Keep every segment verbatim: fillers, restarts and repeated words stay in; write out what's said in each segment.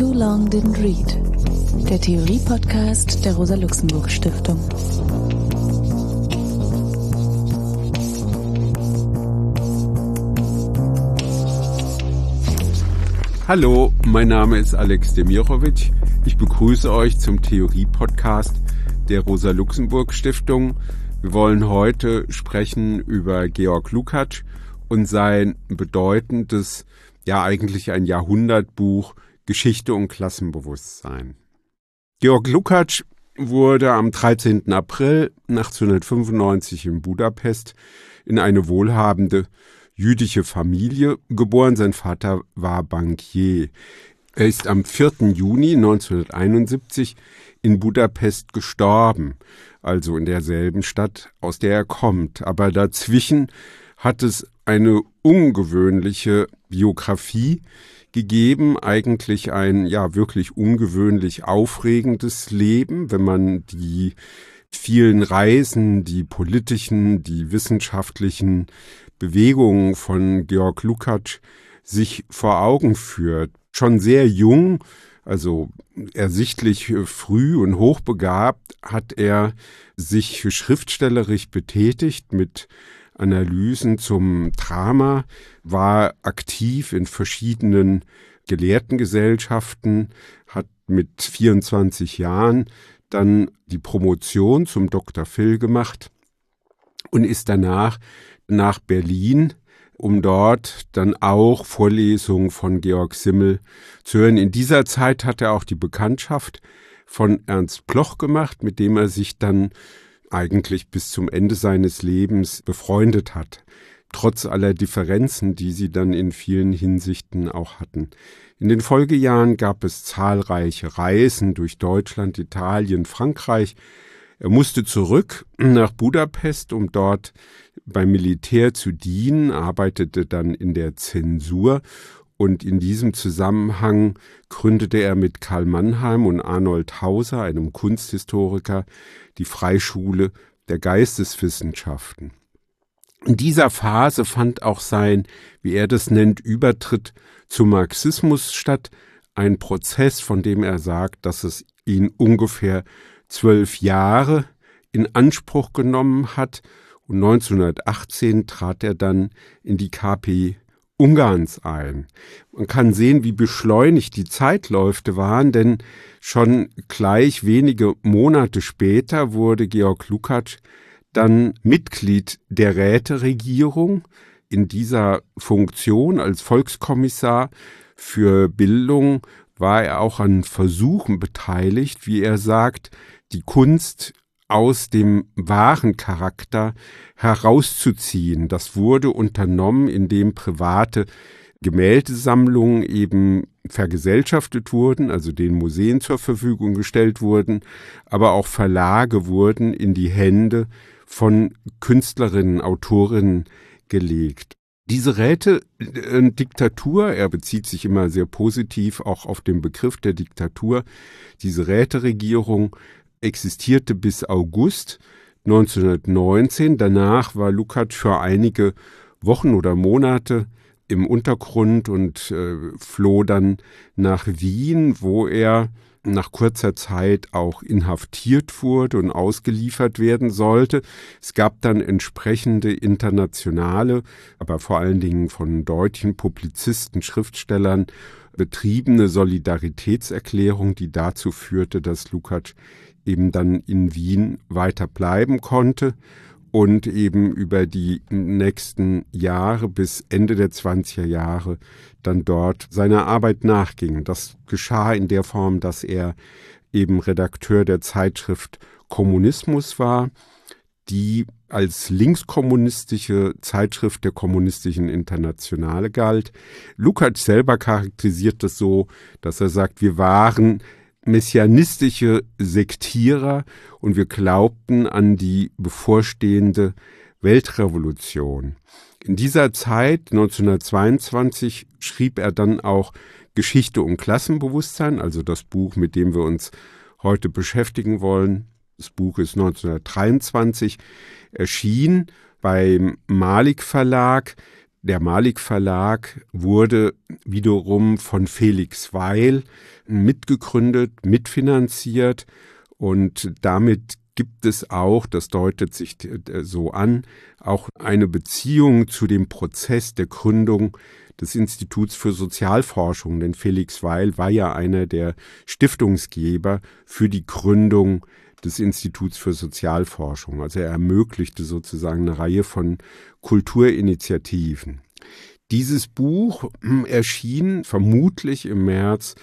Too Long Didn't Read, der Theorie-Podcast der Rosa-Luxemburg-Stiftung. Hallo, mein Name ist Alex Demirovic. Ich begrüße euch zum Theorie-Podcast der Rosa-Luxemburg-Stiftung. Wir wollen heute sprechen über Georg Lukács und sein bedeutendes, ja eigentlich ein Jahrhundertbuch Geschichte und Klassenbewusstsein. Georg Lukács wurde am dreizehnten April neunzehnhundertfünfundneunzig in Budapest in eine wohlhabende jüdische Familie geboren. Sein Vater war Bankier. Er ist am vierten Juni neunzehnhunderteinundsiebzig in Budapest gestorben, also in derselben Stadt, aus der er kommt. Aber dazwischen hat es eine ungewöhnliche Biografie gegeben, eigentlich ein ja wirklich ungewöhnlich aufregendes Leben, wenn man die vielen Reisen, die politischen, die wissenschaftlichen Bewegungen von Georg Lukács sich vor Augen führt. Schon sehr jung, also ersichtlich früh und hochbegabt, hat er sich schriftstellerisch betätigt mit Analysen zum Drama, war aktiv in verschiedenen Gelehrtengesellschaften, hat mit vierundzwanzig Jahren dann die Promotion zum Doktor Phil gemacht und ist danach nach Berlin, um dort dann auch Vorlesungen von Georg Simmel zu hören. In dieser Zeit hat er auch die Bekanntschaft von Ernst Bloch gemacht, mit dem er sich dann eigentlich bis zum Ende seines Lebens befreundet hat, trotz aller Differenzen, die sie dann in vielen Hinsichten auch hatten. In den Folgejahren gab es zahlreiche Reisen durch Deutschland, Italien, Frankreich. Er musste zurück nach Budapest, um dort beim Militär zu dienen, arbeitete dann in der Zensur und in diesem Zusammenhang gründete er mit Karl Mannheim und Arnold Hauser, einem Kunsthistoriker, die Freischule der Geisteswissenschaften. In dieser Phase fand auch sein, wie er das nennt, Übertritt zum Marxismus statt, ein Prozess, von dem er sagt, dass es ihn ungefähr zwölf Jahre in Anspruch genommen hat, und neunzehnhundertachtzehn trat er dann in die K P Ungarns ein. Man kann sehen, wie beschleunigt die Zeitläufe waren, denn schon gleich wenige Monate später wurde Georg Lukács dann Mitglied der Räteregierung. In dieser Funktion als Volkskommissar für Bildung war er auch an Versuchen beteiligt, wie er sagt, die Kunst aus dem wahren Charakter herauszuziehen. Das wurde unternommen, indem private Gemäldesammlungen eben vergesellschaftet wurden, also den Museen zur Verfügung gestellt wurden, aber auch Verlage wurden in die Hände von Künstlerinnen, Autorinnen gelegt. Diese Rätediktatur, er bezieht sich immer sehr positiv auch auf den Begriff der Diktatur, diese Räteregierung existierte bis August neunzehnhundertneunzehn. Danach war Lukács für einige Wochen oder Monate im Untergrund und äh, floh dann nach Wien, wo er nach kurzer Zeit auch inhaftiert wurde und ausgeliefert werden sollte. Es gab dann entsprechende internationale, aber vor allen Dingen von deutschen Publizisten, Schriftstellern betriebene Solidaritätserklärung, die dazu führte, dass Lukács eben dann in Wien weiter bleiben konnte und eben über die nächsten Jahre bis Ende der zwanziger Jahre dann dort seiner Arbeit nachging. Das geschah in der Form, dass er eben Redakteur der Zeitschrift Kommunismus war, die als linkskommunistische Zeitschrift der Kommunistischen Internationale galt. Lukács selber charakterisiert das so, dass er sagt, wir waren messianistische Sektierer und wir glaubten an die bevorstehende Weltrevolution. In dieser Zeit, neunzehnhundertzweiundzwanzig, schrieb er dann auch Geschichte und Klassenbewusstsein, also das Buch, mit dem wir uns heute beschäftigen wollen. Das Buch ist neunzehnhundertdreiundzwanzig erschienen beim Malik Verlag. Der Malik Verlag wurde wiederum von Felix Weil mitgegründet, mitfinanziert und damit gibt es auch, das deutet sich so an, auch eine Beziehung zu dem Prozess der Gründung des Instituts für Sozialforschung, denn Felix Weil war ja einer der Stiftungsgeber für die Gründung des Instituts für Sozialforschung. Also er ermöglichte sozusagen eine Reihe von Kulturinitiativen. Dieses Buch erschien vermutlich im März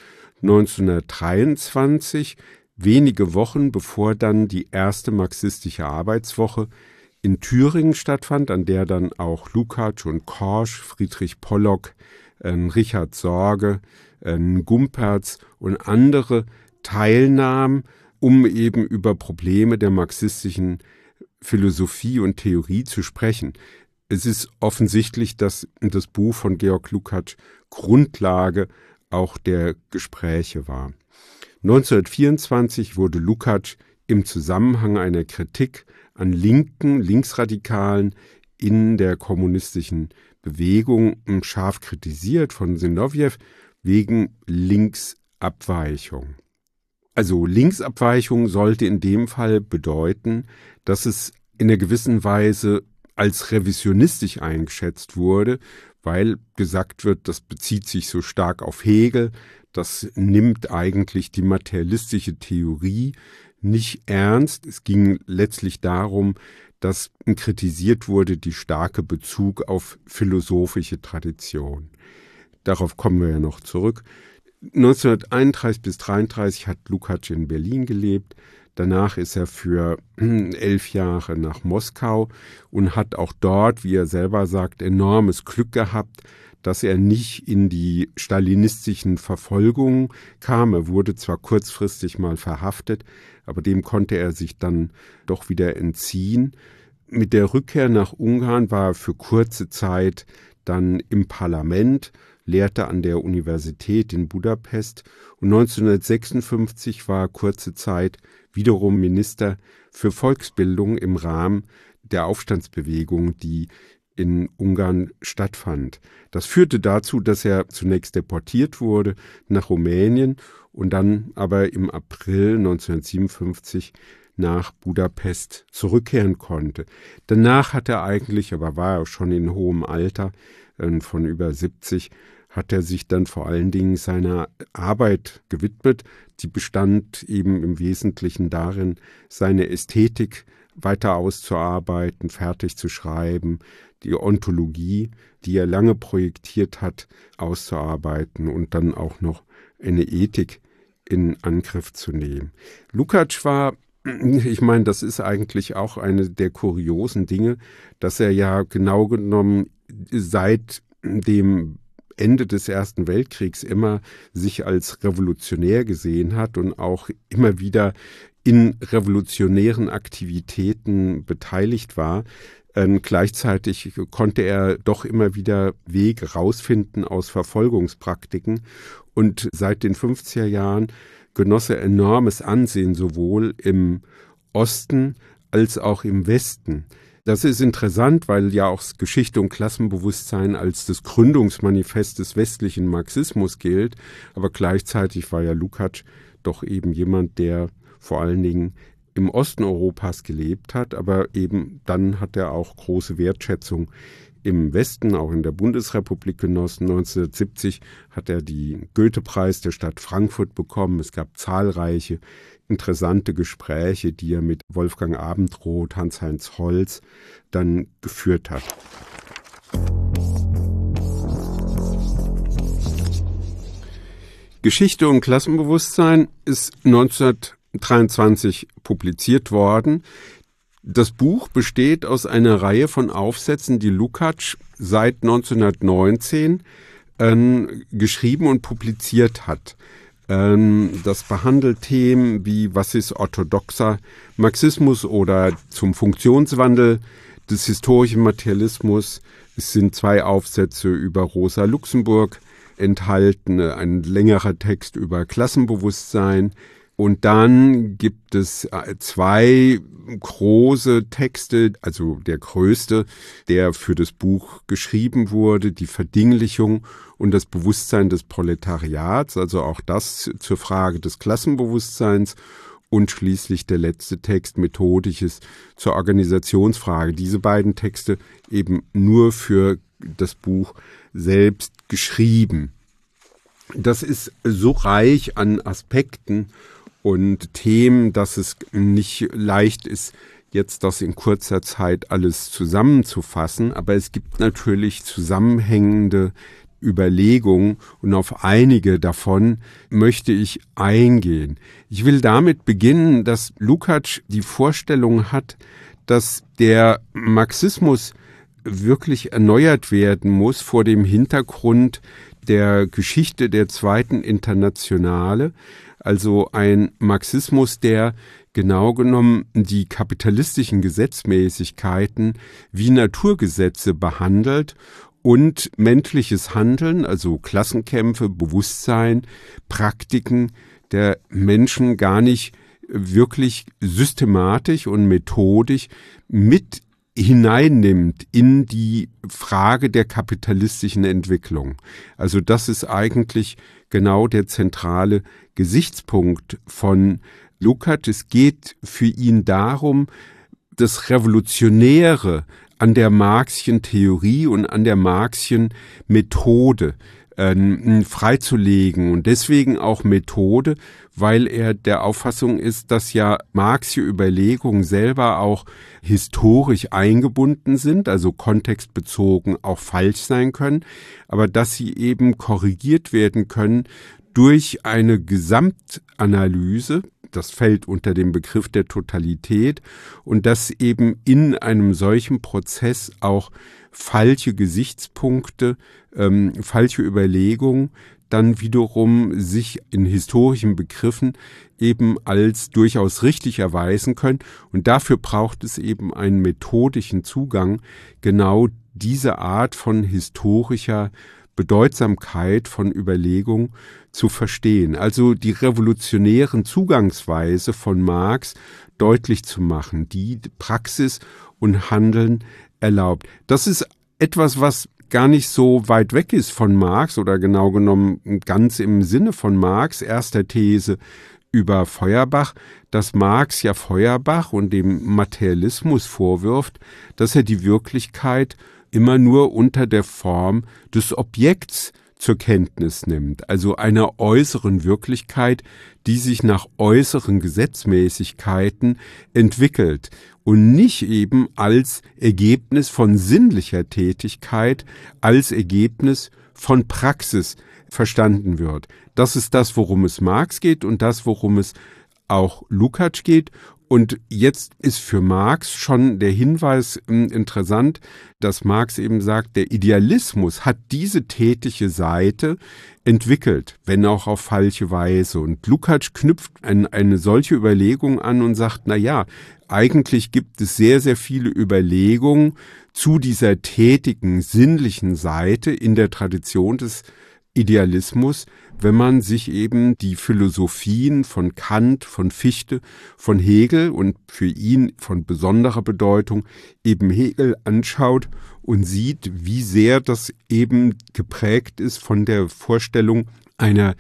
neunzehnhundertdreiundzwanzig, wenige Wochen bevor dann die erste marxistische Arbeitswoche in Thüringen stattfand, an der dann auch Lukács und Korsch, Friedrich Pollock, äh, Richard Sorge, äh, Gumperz und andere teilnahmen, um eben über Probleme der marxistischen Philosophie und Theorie zu sprechen. Es ist offensichtlich, dass das Buch von Georg Lukács Grundlage auch der Gespräche war. neunzehnhundertvierundzwanzig wurde Lukács im Zusammenhang einer Kritik an Linken, Linksradikalen in der kommunistischen Bewegung scharf kritisiert von Zinovjew wegen Linksabweichung. Also Linksabweichung sollte in dem Fall bedeuten, dass es in einer gewissen Weise als revisionistisch eingeschätzt wurde, weil gesagt wird, das bezieht sich so stark auf Hegel, das nimmt eigentlich die materialistische Theorie nicht ernst. Es ging letztlich darum, dass kritisiert wurde die starke Bezug auf philosophische Tradition. Darauf kommen wir ja noch zurück. neunzehnhunderteinunddreißig bis dreiunddreißig hat Lukács in Berlin gelebt. Danach ist er für elf Jahre nach Moskau und hat auch dort, wie er selber sagt, enormes Glück gehabt, dass er nicht in die stalinistischen Verfolgungen kam. Er wurde zwar kurzfristig mal verhaftet, aber dem konnte er sich dann doch wieder entziehen. Mit der Rückkehr nach Ungarn war er für kurze Zeit dann im Parlament, lehrte an der Universität in Budapest und neunzehnhundertsechsundfünfzig war er kurze Zeit wiederum Minister für Volksbildung im Rahmen der Aufstandsbewegung, die in Ungarn stattfand. Das führte dazu, dass er zunächst deportiert wurde nach Rumänien und dann aber im April neunzehnhundertsiebenundfünfzig nach Budapest zurückkehren konnte. Danach hat er eigentlich, aber war er schon in hohem Alter, äh, von über siebzig, hat er sich dann vor allen Dingen seiner Arbeit gewidmet. Die bestand eben im Wesentlichen darin, seine Ästhetik weiter auszuarbeiten, fertig zu schreiben, die Ontologie, die er lange projektiert hat, auszuarbeiten und dann auch noch eine Ethik in Angriff zu nehmen. Lukács war, ich meine, das ist eigentlich auch eine der kuriosen Dinge, dass er ja genau genommen seit dem Ende des Ersten Weltkriegs immer sich als revolutionär gesehen hat und auch immer wieder in revolutionären Aktivitäten beteiligt war. Ähm, gleichzeitig konnte er doch immer wieder Wege rausfinden aus Verfolgungspraktiken und seit den fünfziger Jahren genoss er enormes Ansehen sowohl im Osten als auch im Westen. Das ist interessant, weil ja auch Geschichte und Klassenbewusstsein als das Gründungsmanifest des westlichen Marxismus gilt, aber gleichzeitig war ja Lukács doch eben jemand, der vor allen Dingen im Osten Europas gelebt hat, aber eben dann hat er auch große Wertschätzung im Westen, auch in der Bundesrepublik genossen. neunzehnhundertsiebzig hat er den Goethe-Preis der Stadt Frankfurt bekommen. Es gab zahlreiche interessante Gespräche, die er mit Wolfgang Abendroth, Hans-Heinz Holz dann geführt hat. Geschichte und Klassenbewusstsein ist neunzehnhundertdreiundzwanzig publiziert worden. Das Buch besteht aus einer Reihe von Aufsätzen, die Lukács seit neunzehnhundertneunzehn ähm, geschrieben und publiziert hat. Ähm, das behandelt Themen wie, was ist orthodoxer Marxismus oder zum Funktionswandel des historischen Materialismus. Es sind zwei Aufsätze über Rosa Luxemburg enthalten, ein längerer Text über Klassenbewusstsein, Und dann gibt es zwei große Texte, also der größte, der für das Buch geschrieben wurde, die Verdinglichung und das Bewusstsein des Proletariats, also auch das zur Frage des Klassenbewusstseins. Und schließlich der letzte Text, Methodisches, zur Organisationsfrage. Diese beiden Texte eben nur für das Buch selbst geschrieben. Das ist so reich an Aspekten und Themen, dass es nicht leicht ist, jetzt das in kurzer Zeit alles zusammenzufassen. Aber es gibt natürlich zusammenhängende Überlegungen und auf einige davon möchte ich eingehen. Ich will damit beginnen, dass Lukács die Vorstellung hat, dass der Marxismus wirklich erneuert werden muss vor dem Hintergrund der Geschichte der Zweiten Internationale, also ein Marxismus, der genau genommen die kapitalistischen Gesetzmäßigkeiten wie Naturgesetze behandelt und menschliches Handeln, also Klassenkämpfe, Bewusstsein, Praktiken der Menschen gar nicht wirklich systematisch und methodisch mit hineinnimmt in die Frage der kapitalistischen Entwicklung. Also das ist eigentlich genau der zentrale Gesichtspunkt von Lukács. Es geht für ihn darum, das Revolutionäre an der Marxischen Theorie und an der Marxischen Methode äh, freizulegen. Und deswegen auch Methode, weil er der Auffassung ist, dass ja Marxische Überlegungen selber auch historisch eingebunden sind, also kontextbezogen auch falsch sein können, aber dass sie eben korrigiert werden können durch eine Gesamtanalyse. Das fällt unter den Begriff der Totalität und dass eben in einem solchen Prozess auch falsche Gesichtspunkte, ähm, falsche Überlegungen dann wiederum sich in historischen Begriffen eben als durchaus richtig erweisen können. Und dafür braucht es eben einen methodischen Zugang, genau diese Art von historischer Bedeutsamkeit von Überlegung zu verstehen. Also die revolutionären Zugangsweise von Marx deutlich zu machen, die Praxis und Handeln erlaubt. Das ist etwas, was gar nicht so weit weg ist von Marx oder genau genommen ganz im Sinne von Marx, erster These über Feuerbach, dass Marx ja Feuerbach und dem Materialismus vorwirft, dass er die Wirklichkeit immer nur unter der Form des Objekts zur Kenntnis nimmt, also einer äußeren Wirklichkeit, die sich nach äußeren Gesetzmäßigkeiten entwickelt und nicht eben als Ergebnis von sinnlicher Tätigkeit, als Ergebnis von Praxis verstanden wird. Das ist das, worum es Marx geht und das, worum es auch Lukács geht. Und jetzt ist für Marx schon der Hinweis äh, interessant, dass Marx eben sagt, der Idealismus hat diese tätige Seite entwickelt, wenn auch auf falsche Weise. Und Lukács knüpft ein, eine solche Überlegung an und sagt, na ja, eigentlich gibt es sehr, sehr viele Überlegungen zu dieser tätigen, sinnlichen Seite in der Tradition des Idealismus, wenn man sich eben die Philosophien von Kant, von Fichte, von Hegel und für ihn von besonderer Bedeutung eben Hegel anschaut und sieht, wie sehr das eben geprägt ist von der Vorstellung einer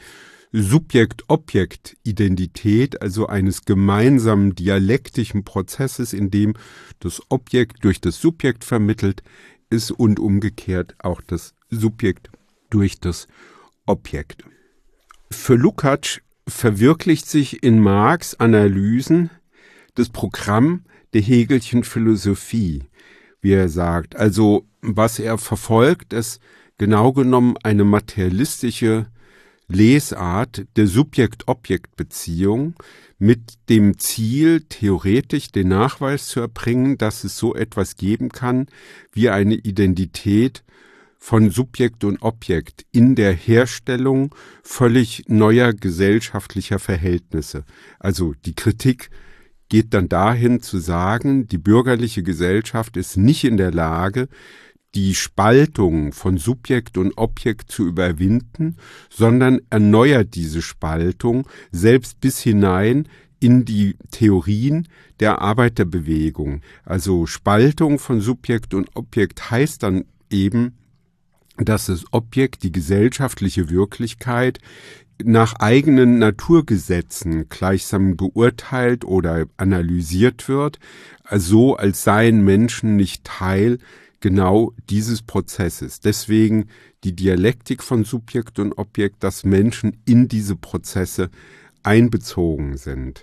Subjekt-Objekt-Identität, also eines gemeinsamen dialektischen Prozesses, in dem das Objekt durch das Subjekt vermittelt ist und umgekehrt auch das Subjekt durch das Objekt. Für Lukács verwirklicht sich in Marx' Analysen das Programm der Hegelschen Philosophie, wie er sagt. Also was er verfolgt, ist genau genommen eine materialistische Lesart der Subjekt-Objekt-Beziehung mit dem Ziel, theoretisch den Nachweis zu erbringen, dass es so etwas geben kann wie eine Identität von Subjekt und Objekt in der Herstellung völlig neuer gesellschaftlicher Verhältnisse. Also die Kritik geht dann dahin zu sagen, die bürgerliche Gesellschaft ist nicht in der Lage, die Spaltung von Subjekt und Objekt zu überwinden, sondern erneuert diese Spaltung selbst bis hinein in die Theorien der Arbeiterbewegung. Also Spaltung von Subjekt und Objekt heißt dann eben, dass das Objekt, die gesellschaftliche Wirklichkeit, nach eigenen Naturgesetzen gleichsam beurteilt oder analysiert wird, so als seien Menschen nicht Teil genau dieses Prozesses. Deswegen die Dialektik von Subjekt und Objekt, dass Menschen in diese Prozesse einbezogen sind.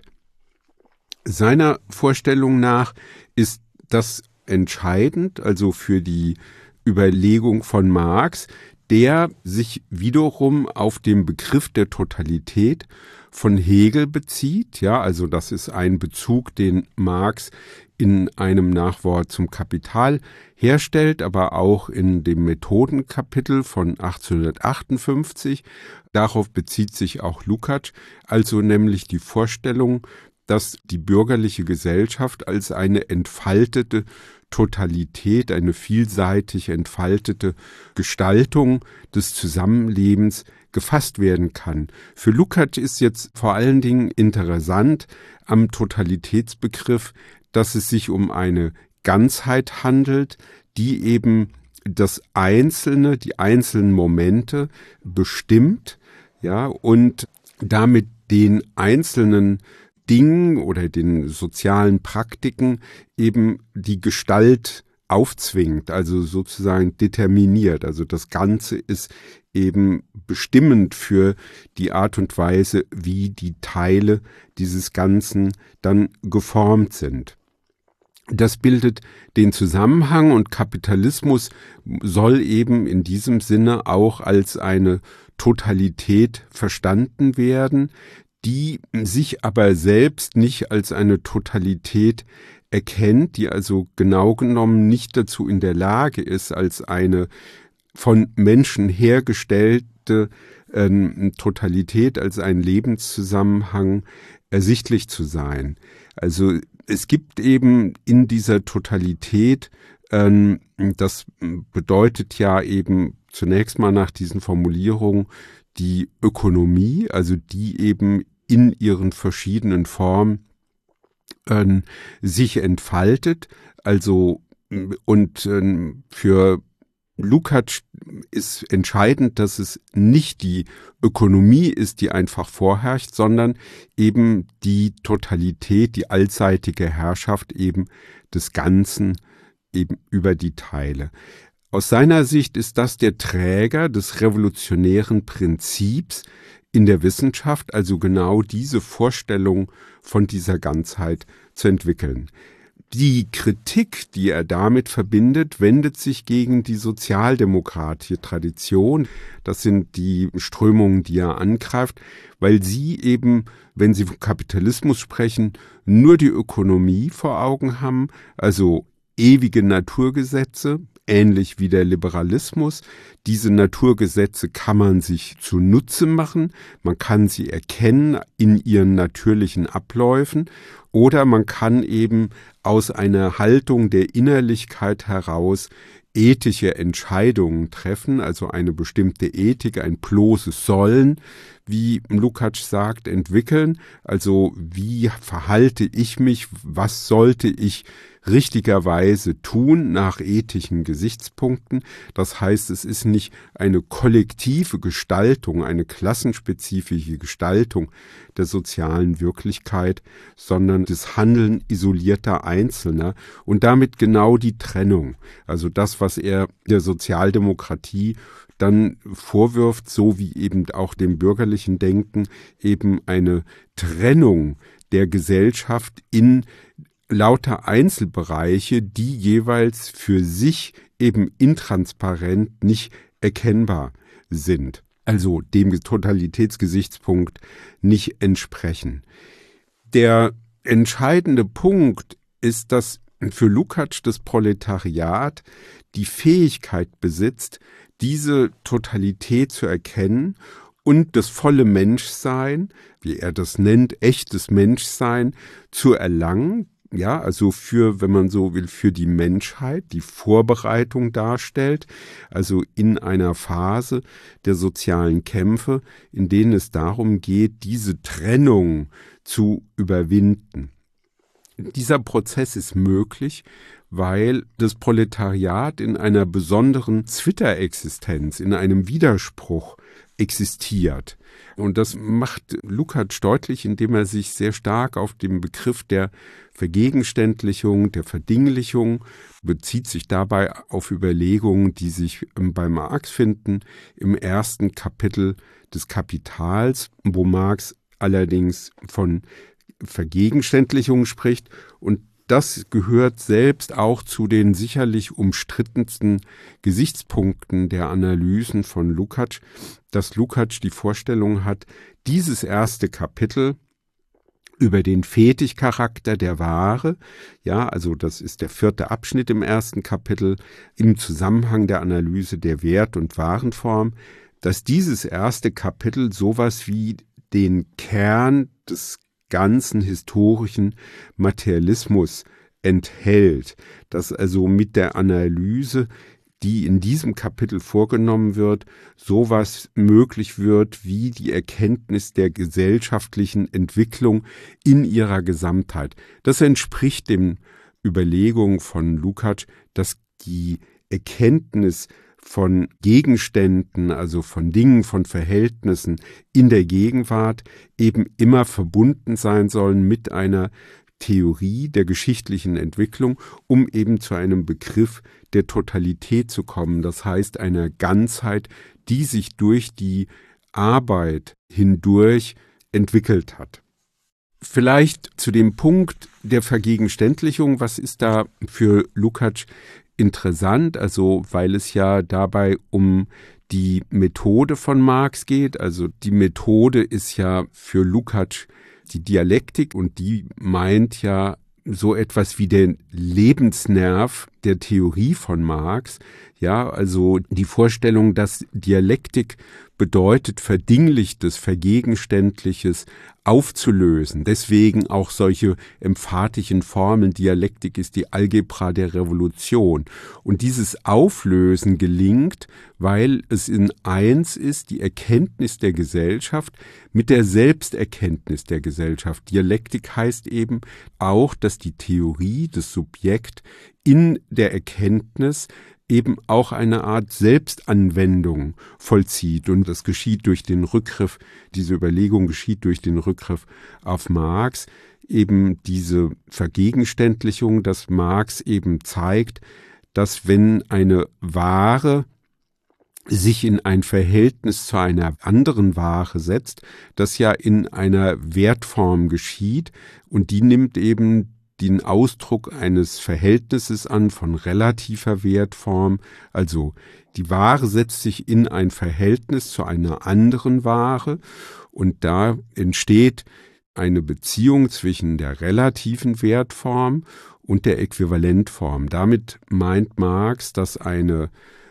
Seiner Vorstellung nach ist das entscheidend, also für die Überlegung von Marx, der sich wiederum auf den Begriff der Totalität von Hegel bezieht. Ja, also das ist ein Bezug, den Marx in einem Nachwort zum Kapital herstellt, aber auch in dem Methodenkapitel von achtzehnhundertachtundfünfzig. Darauf bezieht sich auch Lukács, also nämlich die Vorstellung, dass die bürgerliche Gesellschaft als eine entfaltete Totalität, eine vielseitig entfaltete Gestaltung des Zusammenlebens gefasst werden kann. Für Lukács ist jetzt vor allen Dingen interessant am Totalitätsbegriff, dass es sich um eine Ganzheit handelt, die eben das Einzelne, die einzelnen Momente bestimmt, ja, und damit den einzelnen Dingen oder den sozialen Praktiken eben die Gestalt aufzwingt, also sozusagen determiniert. Also das Ganze ist eben bestimmend für die Art und Weise, wie die Teile dieses Ganzen dann geformt sind. Das bildet den Zusammenhang und Kapitalismus soll eben in diesem Sinne auch als eine Totalität verstanden werden, die sich aber selbst nicht als eine Totalität erkennt, die also genau genommen nicht dazu in der Lage ist, als eine von Menschen hergestellte äh, Totalität, als ein Lebenszusammenhang ersichtlich zu sein. Also es gibt eben in dieser Totalität, äh, das bedeutet ja eben zunächst mal nach diesen Formulierungen die Ökonomie, also die eben in ihren verschiedenen Formen äh, sich entfaltet. Also und äh, für Lukács ist entscheidend, dass es nicht die Ökonomie ist, die einfach vorherrscht, sondern eben die Totalität, die allseitige Herrschaft eben des Ganzen eben über die Teile. Aus seiner Sicht ist das der Träger des revolutionären Prinzips in der Wissenschaft, also genau diese Vorstellung von dieser Ganzheit zu entwickeln. Die Kritik, die er damit verbindet, wendet sich gegen die sozialdemokratische Tradition. Das sind die Strömungen, die er angreift, weil sie eben, wenn sie vom Kapitalismus sprechen, nur die Ökonomie vor Augen haben, also ewige Naturgesetze, ähnlich wie der Liberalismus. Diese Naturgesetze kann man sich zunutze machen, man kann sie erkennen in ihren natürlichen Abläufen oder man kann eben aus einer Haltung der Innerlichkeit heraus ethische Entscheidungen treffen, also eine bestimmte Ethik, ein bloßes Sollen, wie Lukács sagt, entwickeln. Also wie verhalte ich mich, was sollte ich richtigerweise tun nach ethischen Gesichtspunkten. Das heißt, es ist nicht eine kollektive Gestaltung, eine klassenspezifische Gestaltung der sozialen Wirklichkeit, sondern das Handeln isolierter Einzelner und damit genau die Trennung. Also das, was er der Sozialdemokratie dann vorwirft, so wie eben auch dem bürgerlichen Denken, eben eine Trennung der Gesellschaft in lauter Einzelbereiche, die jeweils für sich eben intransparent nicht erkennbar sind, also dem Totalitätsgesichtspunkt nicht entsprechen. Der entscheidende Punkt ist, dass für Lukács das Proletariat die Fähigkeit besitzt, diese Totalität zu erkennen und das volle Menschsein, wie er das nennt, echtes Menschsein, zu erlangen. ja, also für, wenn man so will, für die Menschheit, die Vorbereitung darstellt, also in einer Phase der sozialen Kämpfe, in denen es darum geht, diese Trennung zu überwinden. Dieser Prozess ist möglich, weil das Proletariat in einer besonderen Zwitterexistenz, in einem Widerspruch existiert. Und das macht Lukács deutlich, indem er sich sehr stark auf den Begriff der Vergegenständlichung, der Verdinglichung bezieht, sich dabei auf Überlegungen, die sich bei Marx finden, im ersten Kapitel des Kapitals, wo Marx allerdings von Vergegenständlichung spricht, und das gehört selbst auch zu den sicherlich umstrittensten Gesichtspunkten der Analysen von Lukács, dass Lukács die Vorstellung hat, dieses erste Kapitel über den Fetigcharakter der Ware, ja, also das ist der vierte Abschnitt im ersten Kapitel, im Zusammenhang der Analyse der Wert- und Warenform, dass dieses erste Kapitel sowas wie den Kern des ganzen historischen Materialismus enthält, dass also mit der Analyse, die in diesem Kapitel vorgenommen wird, sowas möglich wird wie die Erkenntnis der gesellschaftlichen Entwicklung in ihrer Gesamtheit. Das entspricht den Überlegungen von Lukács, dass die Erkenntnis von Gegenständen, also von Dingen, von Verhältnissen in der Gegenwart eben immer verbunden sein sollen mit einer Theorie der geschichtlichen Entwicklung, um eben zu einem Begriff der Totalität zu kommen, das heißt einer Ganzheit, die sich durch die Arbeit hindurch entwickelt hat. Vielleicht zu dem Punkt der Vergegenständlichung, was ist da für Lukács interessant, also weil es ja dabei um die Methode von Marx geht. Also die Methode ist ja für Lukács die Dialektik und die meint ja so etwas wie den Lebensnerv der Theorie von Marx. Ja, also die Vorstellung, dass Dialektik bedeutet, Verdinglichtes, Vergegenständliches aufzulösen. Deswegen auch solche emphatischen Formeln. Dialektik ist die Algebra der Revolution. Und dieses Auflösen gelingt, weil es in eins ist, die Erkenntnis der Gesellschaft mit der Selbsterkenntnis der Gesellschaft. Dialektik heißt eben auch, dass die Theorie, das Subjekt in der Erkenntnis eben auch eine Art Selbstanwendung vollzieht. Und das geschieht durch den Rückgriff, diese Überlegung geschieht durch den Rückgriff auf Marx, eben diese Vergegenständlichung, dass Marx eben zeigt, dass wenn eine Ware sich in ein Verhältnis zu einer anderen Ware setzt, das ja in einer Wertform geschieht und die nimmt eben den Ausdruck eines Verhältnisses an von relativer Wertform, also die Ware setzt sich in ein Verhältnis zu einer anderen Ware und da entsteht eine Beziehung zwischen der relativen Wertform und der Äquivalentform. Damit meint Marx, dass eine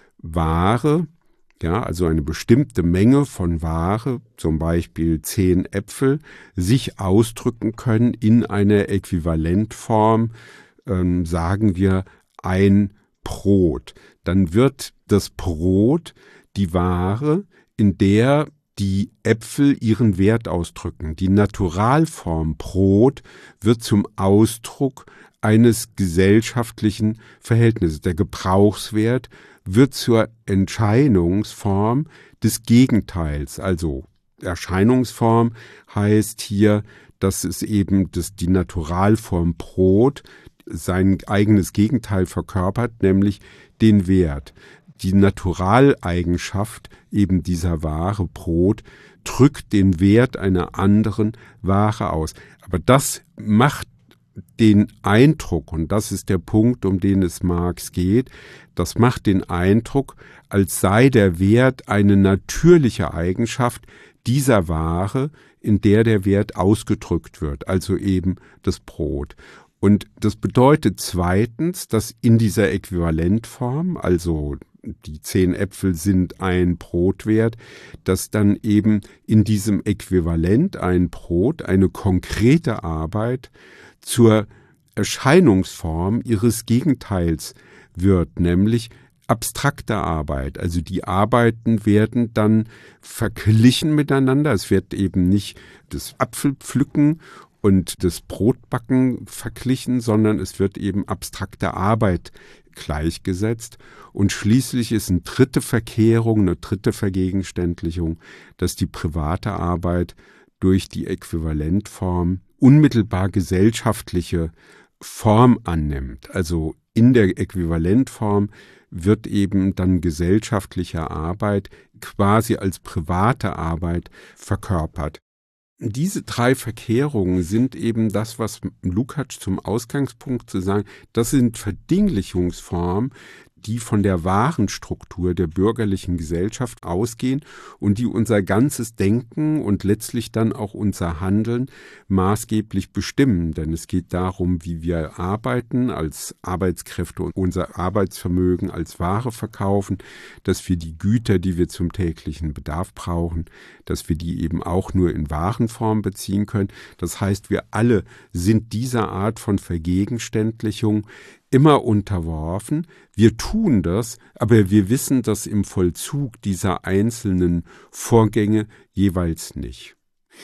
Ware, ja, also eine bestimmte Menge von Ware, zum Beispiel zehn Äpfel, sich ausdrücken können in einer Äquivalentform, ähm, sagen wir ein Brot. Dann wird das Brot die Ware, in der die Äpfel ihren Wert ausdrücken. Die Naturalform Brot wird zum Ausdruck eines gesellschaftlichen Verhältnisses. Der Gebrauchswert wird zur Erscheinungsform des Gegenteils. Also Erscheinungsform heißt hier, dass es eben das, die Naturalform Brot sein eigenes Gegenteil verkörpert, nämlich den Wert. Die Naturaleigenschaft eben dieser Ware Brot drückt den Wert einer anderen Ware aus. Aber das macht den Eindruck, und das ist der Punkt, um den es Marx geht, das macht den Eindruck, als sei der Wert eine natürliche Eigenschaft dieser Ware, in der der Wert ausgedrückt wird, also eben das Brot. Und das bedeutet zweitens, dass in dieser Äquivalentform, also die zehn Äpfel sind ein Brotwert, dass dann eben in diesem Äquivalent ein Brot, eine konkrete Arbeit zur Erscheinungsform ihres Gegenteils wird, nämlich abstrakte Arbeit. Also die Arbeiten werden dann verglichen miteinander. Es wird eben nicht das Apfelpflücken und das Brotbacken verglichen, sondern es wird eben abstrakte Arbeit gleichgesetzt. Und schließlich ist eine dritte Verkehrung, eine dritte Vergegenständlichung, dass die private Arbeit durch die Äquivalentform unmittelbar gesellschaftliche Form annimmt. Also in der Äquivalentform wird eben dann gesellschaftliche Arbeit quasi als private Arbeit verkörpert. Diese drei Verkehrungen sind eben das, was Lukács zum Ausgangspunkt zu sagen, das sind Verdinglichungsformen, die von der wahren Struktur der bürgerlichen Gesellschaft ausgehen und die unser ganzes Denken und letztlich dann auch unser Handeln maßgeblich bestimmen. Denn es geht darum, wie wir arbeiten als Arbeitskräfte und unser Arbeitsvermögen als Ware verkaufen, dass wir die Güter, die wir zum täglichen Bedarf brauchen, dass wir die eben auch nur in Warenform beziehen können. Das heißt, wir alle sind dieser Art von Vergegenständlichung immer unterworfen. Wir tun das, aber wir wissen das im Vollzug dieser einzelnen Vorgänge jeweils nicht.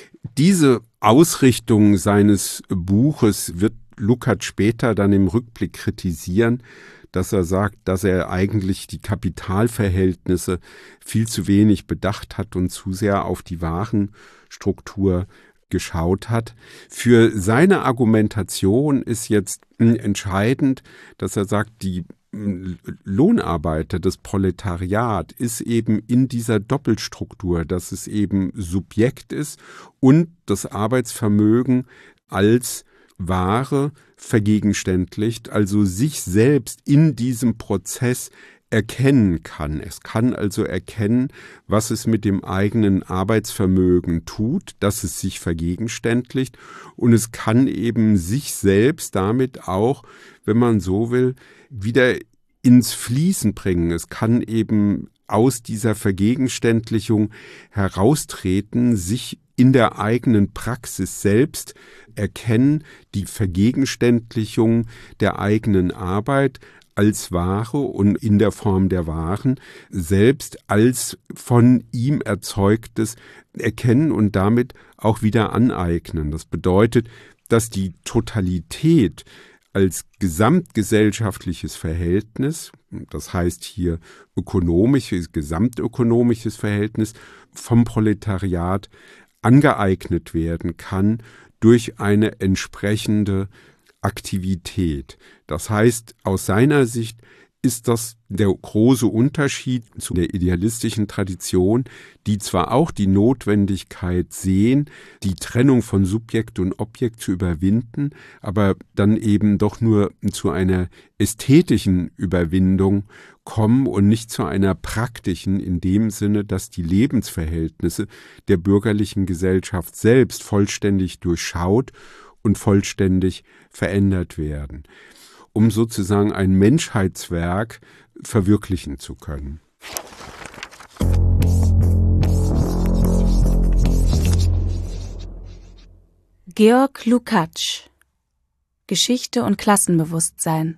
Diese Ausrichtung seines Buches wird Lukács später dann im Rückblick kritisieren, dass er sagt, dass er eigentlich die Kapitalverhältnisse viel zu wenig bedacht hat und zu sehr auf die Warenstruktur geschaut hat. Für seine Argumentation ist jetzt entscheidend, dass er sagt, die Lohnarbeiter, das Proletariat ist eben in dieser Doppelstruktur, dass es eben Subjekt ist und das Arbeitsvermögen als Ware vergegenständlicht, also sich selbst in diesem Prozess erkennen kann. Es kann also erkennen, was es mit dem eigenen Arbeitsvermögen tut, dass es sich vergegenständlicht, und es kann eben sich selbst damit auch, wenn man so will, wieder ins Fließen bringen. Es kann eben aus dieser Vergegenständlichung heraustreten, sich in der eigenen Praxis selbst erkennen, die Vergegenständlichung der eigenen Arbeit als Ware und in der Form der Waren selbst als von ihm erzeugtes erkennen und damit auch wieder aneignen. Das bedeutet, dass die Totalität als gesamtgesellschaftliches Verhältnis, das heißt hier ökonomisches, gesamtökonomisches Verhältnis vom Proletariat angeeignet werden kann durch eine entsprechende Aktivität. Das heißt, aus seiner Sicht ist das der große Unterschied zu der idealistischen Tradition, die zwar auch die Notwendigkeit sehen, die Trennung von Subjekt und Objekt zu überwinden, aber dann eben doch nur zu einer ästhetischen Überwindung kommen und nicht zu einer praktischen, in dem Sinne, dass die Lebensverhältnisse der bürgerlichen Gesellschaft selbst vollständig durchschaut und vollständig verändert werden, um sozusagen ein Menschheitswerk verwirklichen zu können. Georg Lukács: Geschichte und Klassenbewusstsein.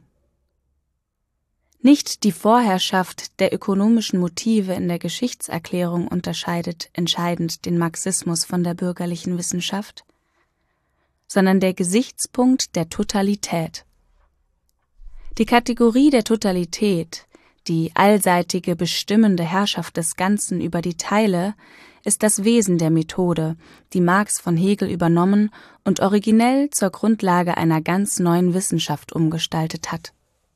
Nicht die Vorherrschaft der ökonomischen Motive in der Geschichtserklärung unterscheidet entscheidend den Marxismus von der bürgerlichen Wissenschaft, sondern der Gesichtspunkt der Totalität. Die Kategorie der Totalität, die allseitige bestimmende Herrschaft des Ganzen über die Teile, ist das Wesen der Methode, die Marx von Hegel übernommen und originell zur Grundlage einer ganz neuen Wissenschaft umgestaltet hat.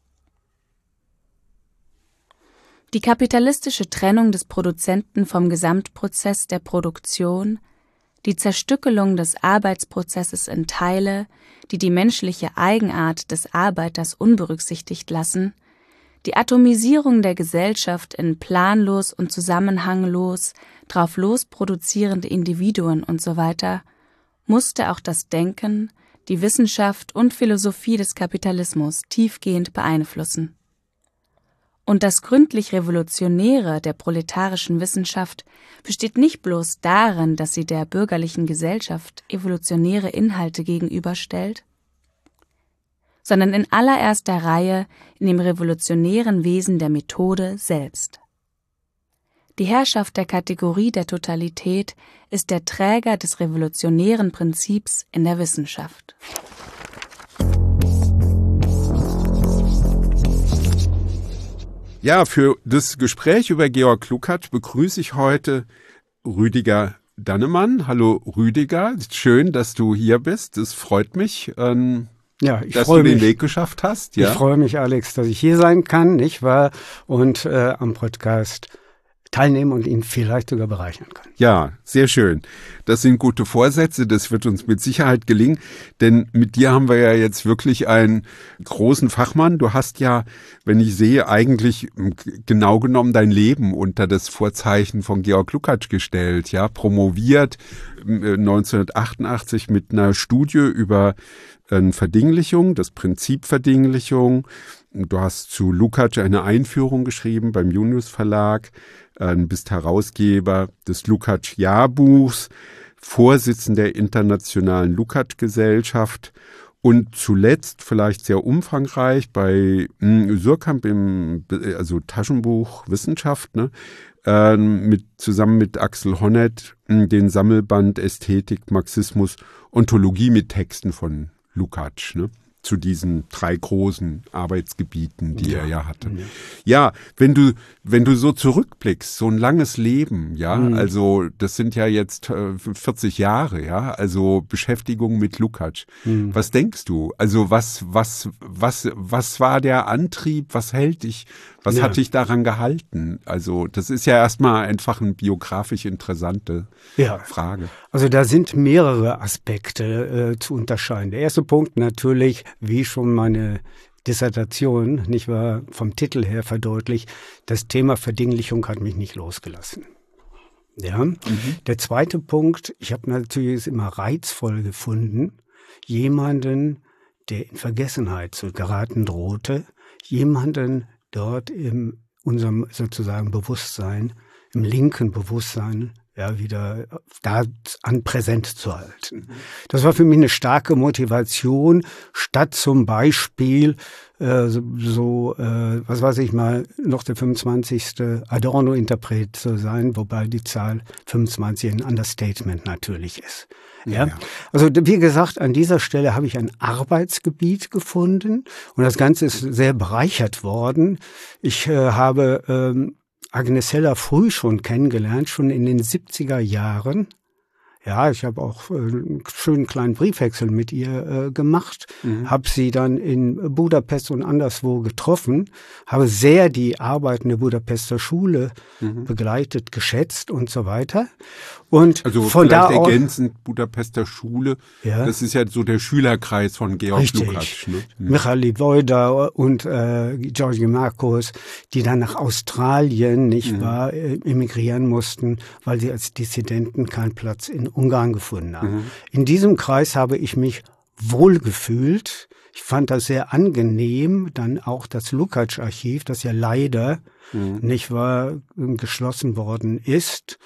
Die kapitalistische Trennung des Produzenten vom Gesamtprozess der Produktion, die Zerstückelung des Arbeitsprozesses in Teile, die die menschliche Eigenart des Arbeiters unberücksichtigt lassen, die Atomisierung der Gesellschaft in planlos und zusammenhanglos, drauflos produzierende Individuen usw., musste auch das Denken, die Wissenschaft und Philosophie des Kapitalismus tiefgehend beeinflussen. Und das gründlich Revolutionäre der proletarischen Wissenschaft besteht nicht bloß darin, dass sie der bürgerlichen Gesellschaft evolutionäre Inhalte gegenüberstellt. sondern in allererster Reihe in dem revolutionären Wesen der Methode selbst. Die Herrschaft der Kategorie der Totalität ist der Träger des revolutionären Prinzips in der Wissenschaft. Ja, für das Gespräch über Georg Lukács begrüße ich heute Rüdiger Dannemann. Hallo Rüdiger, schön, dass du hier bist. Es freut mich, ähm, ja, ich dass freue du den mich. Weg geschafft hast. Ja? Ich freue mich, Alex, dass ich hier sein kann, nicht wahr? Und äh, am Podcast teilnehmen und ihn vielleicht sogar bereichern kann. Ja, sehr schön. Das sind gute Vorsätze, das wird uns mit Sicherheit gelingen, denn mit dir haben wir ja jetzt wirklich einen großen Fachmann. Du hast ja, wenn ich sehe, eigentlich genau genommen dein Leben unter das Vorzeichen von Georg Lukács gestellt, ja, promoviert neunzehnhundertachtundachtzig mit einer Studie über äh, Verdinglichung, das Prinzip Verdinglichung. Du hast zu Lukács eine Einführung geschrieben beim Junius Verlag, äh, bist Herausgeber des Lukács-Jahrbuchs, Vorsitzender der Internationalen Lukács-Gesellschaft und zuletzt vielleicht sehr umfangreich bei mh, Suhrkamp im also Taschenbuch Wissenschaft, ne, äh, mit, zusammen mit Axel Honneth mh, den Sammelband Ästhetik, Marxismus, Ontologie mit Texten von Lukács, ne? Zu diesen drei großen Arbeitsgebieten, die ja. er ja hatte. Ja. ja, wenn du, wenn du so zurückblickst, so ein langes Leben, ja, mhm. also das sind ja jetzt äh, vierzig Jahre, ja, also Beschäftigung mit Lukács. Mhm. Was denkst du? Also was, was, was, was war der Antrieb? Was hält dich? Was ja. hat dich daran gehalten? Also das ist ja erstmal einfach eine biografisch interessante ja. Frage. Also da sind mehrere Aspekte äh, zu unterscheiden. Der erste Punkt natürlich, wie schon meine Dissertation, nicht wahr, vom Titel her verdeutlicht, das Thema Verdinglichung hat mich nicht losgelassen. Ja. Mhm. Der zweite Punkt, ich habe natürlich es immer reizvoll gefunden, jemanden, der in Vergessenheit zu geraten drohte, jemanden dort in unserem sozusagen Bewusstsein, im linken Bewusstsein, ja, wieder da an präsent zu halten. Das war für mich eine starke Motivation, statt zum Beispiel äh, so, so äh, was weiß ich mal, noch der fünfundzwanzigste Adorno-Interpret zu sein, wobei die Zahl fünfundzwanzig ein Understatement natürlich ist. Ja, ja. Also wie gesagt, an dieser Stelle habe ich ein Arbeitsgebiet gefunden und das Ganze ist sehr bereichert worden. Ich äh, habe ähm, Agnes Heller früh schon kennengelernt, schon in den siebziger Jahren. Ja, ich habe auch äh, einen schönen kleinen Briefwechsel mit ihr äh, gemacht, mhm. habe sie dann in Budapest und anderswo getroffen, habe sehr die Arbeiten der Budapester Schule mhm. begleitet, geschätzt und so weiter. Und also von da vielleicht auch, ergänzend Budapester Schule, ja. das ist ja so der Schülerkreis von Georg Lukács. Ne? Mhm. Michael Wojda und äh, Georgi Marcos, die dann nach Australien, nicht mhm. wahr, emigrieren mussten, weil sie als Dissidenten keinen Platz in Ungarn gefunden haben. Mhm. In diesem Kreis habe ich mich wohlgefühlt. Ich fand das sehr angenehm, dann auch das Lukács-Archiv, das ja leider mhm. nicht wahr, geschlossen worden ist.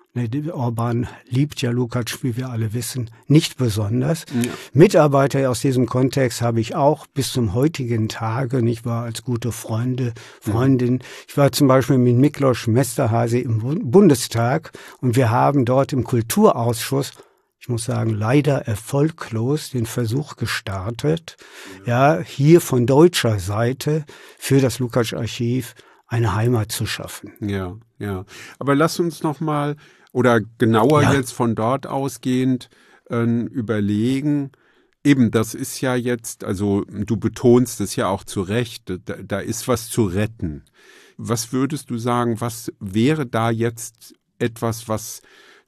Orban liebt ja Lukács, wie wir alle wissen, nicht besonders. Ja. Mitarbeiter aus diesem Kontext habe ich auch bis zum heutigen Tage, nicht wahr, als gute Freunde, Freundin. Mhm. Ich war zum Beispiel mit Miklos Mesterházy im Bundestag und wir haben dort im Kulturausschuss, ich muss sagen, leider erfolglos den Versuch gestartet, ja, hier von deutscher Seite für das Lukács-Archiv eine Heimat zu schaffen. Ja, ja. Aber lass uns noch mal oder genauer ja. jetzt von dort ausgehend äh, überlegen. Eben, das ist ja jetzt, also du betonst es ja auch zu Recht, da, da ist was zu retten. Was würdest du sagen, was wäre da jetzt etwas, was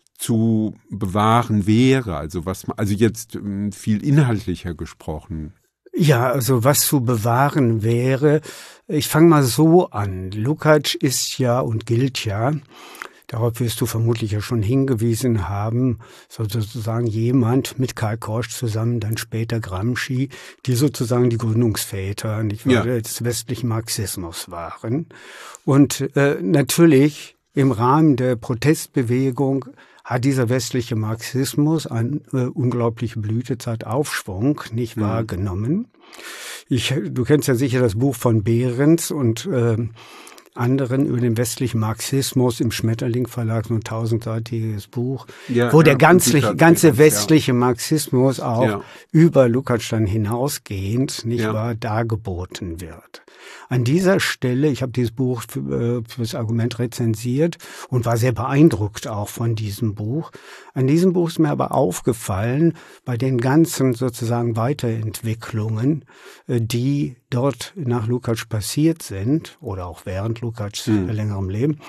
zu bewahren wäre? Also was, also jetzt viel inhaltlicher gesprochen. Ja, also was zu bewahren wäre, ich fange mal so an. Lukács ist ja und gilt ja, darauf wirst du vermutlich ja schon hingewiesen haben, sozusagen jemand mit Karl Korsch zusammen, dann später Gramsci, die sozusagen die Gründungsväter, nicht wahr, ja. des westlichen Marxismus waren. Und äh, natürlich im Rahmen der Protestbewegung hat dieser westliche Marxismus eine äh, unglaubliche Blütezeit, Aufschwung, nicht wahr, mhm. genommen. Ich, du kennst ja sicher das Buch von Behrens und äh, anderen über den westlichen Marxismus im Schmetterling Verlag, so ein tausendseitiges Buch, ja, wo ja, der ganze, ganze westliche ja. Marxismus auch ja. über Lukács dann hinausgehend, nicht ja. wahr, dargeboten wird. An dieser Stelle, ich habe dieses Buch für, für das Argument rezensiert und war sehr beeindruckt auch von diesem Buch. An diesem Buch ist mir aber aufgefallen, bei den ganzen sozusagen Weiterentwicklungen, die dort nach Lukács passiert sind oder auch während Lukács mhm. längerem Leben,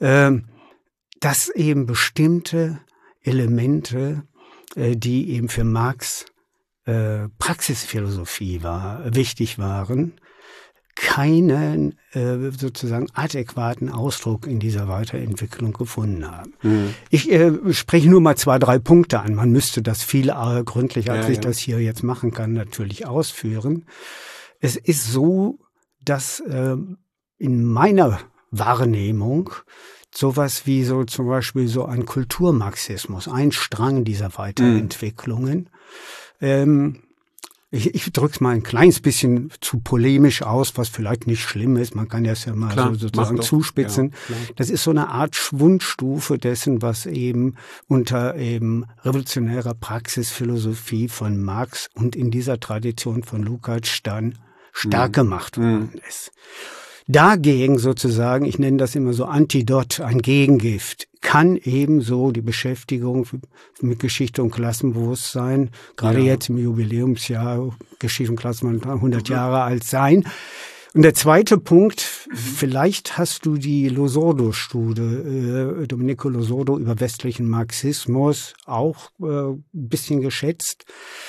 dass eben bestimmte Elemente, die eben für Marx Praxisphilosophie war, wichtig waren, keinen äh, sozusagen adäquaten Ausdruck in dieser Weiterentwicklung gefunden haben. Mhm. Ich äh, spreche nur mal zwei, drei Punkte an. Man müsste das viel äh, gründlicher, als ja, ich ja. das hier jetzt machen kann, natürlich ausführen. Es ist so, dass äh, in meiner Wahrnehmung sowas wie so zum Beispiel so ein Kulturmarxismus, ein Strang dieser Weiterentwicklungen, mhm. ähm, Ich, ich drücke es mal ein kleines bisschen zu polemisch aus, was vielleicht nicht schlimm ist. Man kann das ja mal Klar, so sozusagen zuspitzen. Ja, das ist so eine Art Schwundstufe dessen, was eben unter eben revolutionärer Praxisphilosophie von Marx und in dieser Tradition von Lukács dann stark mhm. gemacht worden mhm. ist. Dagegen sozusagen, ich nenne das immer so Antidot, ein Gegengift, kann ebenso die Beschäftigung mit Geschichte und Klassenbewusstsein, gerade ja. jetzt im Jubiläumsjahr, Geschichte und Klassenbewusstsein hundert Jahre alt sein. Und der zweite Punkt, vielleicht hast du die Losordo-Studie, äh, Domenico Losordo über westlichen Marxismus auch äh, ein bisschen geschätzt.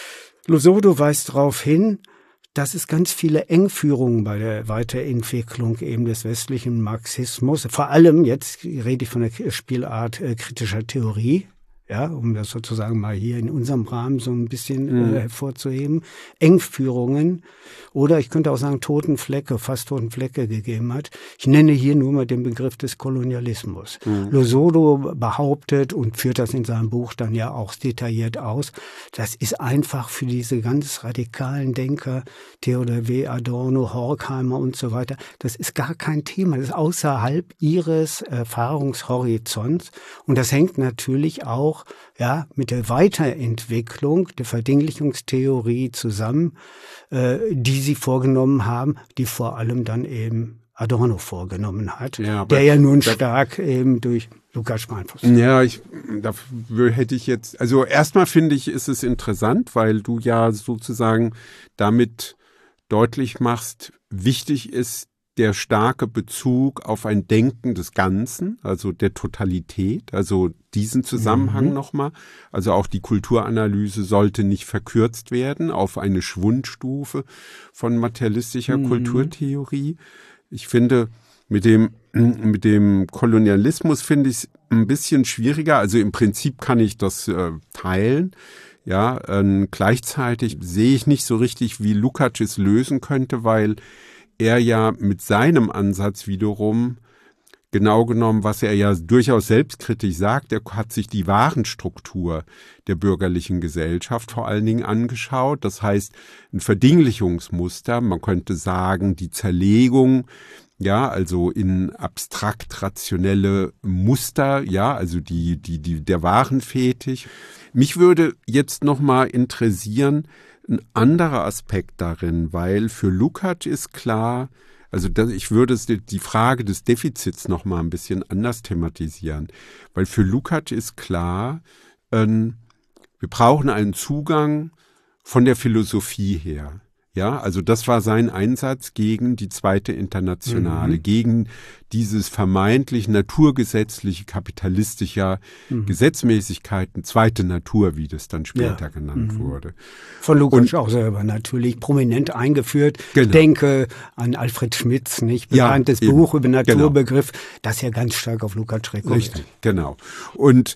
Losordo weist darauf hin, dass es ganz viele Engführungen bei der Weiterentwicklung eben des westlichen Marxismus, vor allem, jetzt rede ich von der Spielart äh, kritischer Theorie, ja, um das sozusagen mal hier in unserem Rahmen so ein bisschen mhm. äh, hervorzuheben, Engführungen oder ich könnte auch sagen toten Flecke, fast toten Flecke gegeben hat. Ich nenne hier nur mal den Begriff des Kolonialismus. Mhm. Losordo behauptet und führt das in seinem Buch dann ja auch detailliert aus, das ist einfach für diese ganz radikalen Denker, Theodor W. Adorno, Horkheimer und so weiter, das ist gar kein Thema, das ist außerhalb ihres Erfahrungshorizonts und das hängt natürlich auch ja, mit der Weiterentwicklung der Verdinglichungstheorie zusammen, äh, die sie vorgenommen haben, die vor allem dann eben Adorno vorgenommen hat, ja, der ja nun stark eben durch Lukács beeinflusst. Ja, ich, dafür hätte ich jetzt, also erstmal finde ich, ist es interessant, weil du ja sozusagen damit deutlich machst, wichtig ist der starke Bezug auf ein Denken des Ganzen, also der Totalität, also diesen Zusammenhang mhm. nochmal. Also auch die Kulturanalyse sollte nicht verkürzt werden auf eine Schwundstufe von materialistischer mhm. Kulturtheorie. Ich finde, mit dem, mit dem Kolonialismus finde ich es ein bisschen schwieriger. Also im Prinzip kann ich das äh, teilen. Ja, äh, gleichzeitig sehe ich nicht so richtig, wie Lukács es lösen könnte, weil er ja mit seinem Ansatz wiederum, genau genommen, was er ja durchaus selbstkritisch sagt, er hat sich die Warenstruktur der bürgerlichen Gesellschaft vor allen Dingen angeschaut. Das heißt, ein Verdinglichungsmuster, man könnte sagen, die Zerlegung, ja, also in abstrakt rationelle Muster, ja, also die, die, die, der Warenfetisch. Mich würde jetzt nochmal interessieren, ein anderer Aspekt darin, weil für Lukács ist klar, also das, ich würde die Frage des Defizits noch mal ein bisschen anders thematisieren, weil für Lukács ist klar, ähm, wir brauchen einen Zugang von der Philosophie her. Ja, also das war sein Einsatz gegen die Zweite Internationale, mhm. gegen dieses vermeintlich naturgesetzliche, kapitalistische mhm. Gesetzmäßigkeiten, zweite Natur, wie das dann später ja. genannt mhm. wurde. Von Lukács auch selber natürlich prominent eingeführt. Genau. Denke an Alfred Schmitz, nicht bekanntes ja, Buch über Naturbegriff, genau. das ja ganz stark auf Lukács rekurriert. Richtig, genau. Und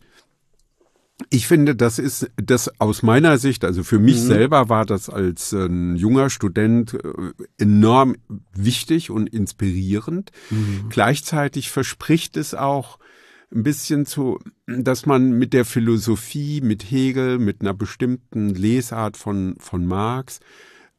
ich finde, das ist das aus meiner Sicht, also für mich mhm. selber war das als äh, junger Student äh, enorm wichtig und inspirierend. Mhm. Gleichzeitig verspricht es auch ein bisschen zu, dass man mit der Philosophie, mit Hegel, mit einer bestimmten Lesart von, von Marx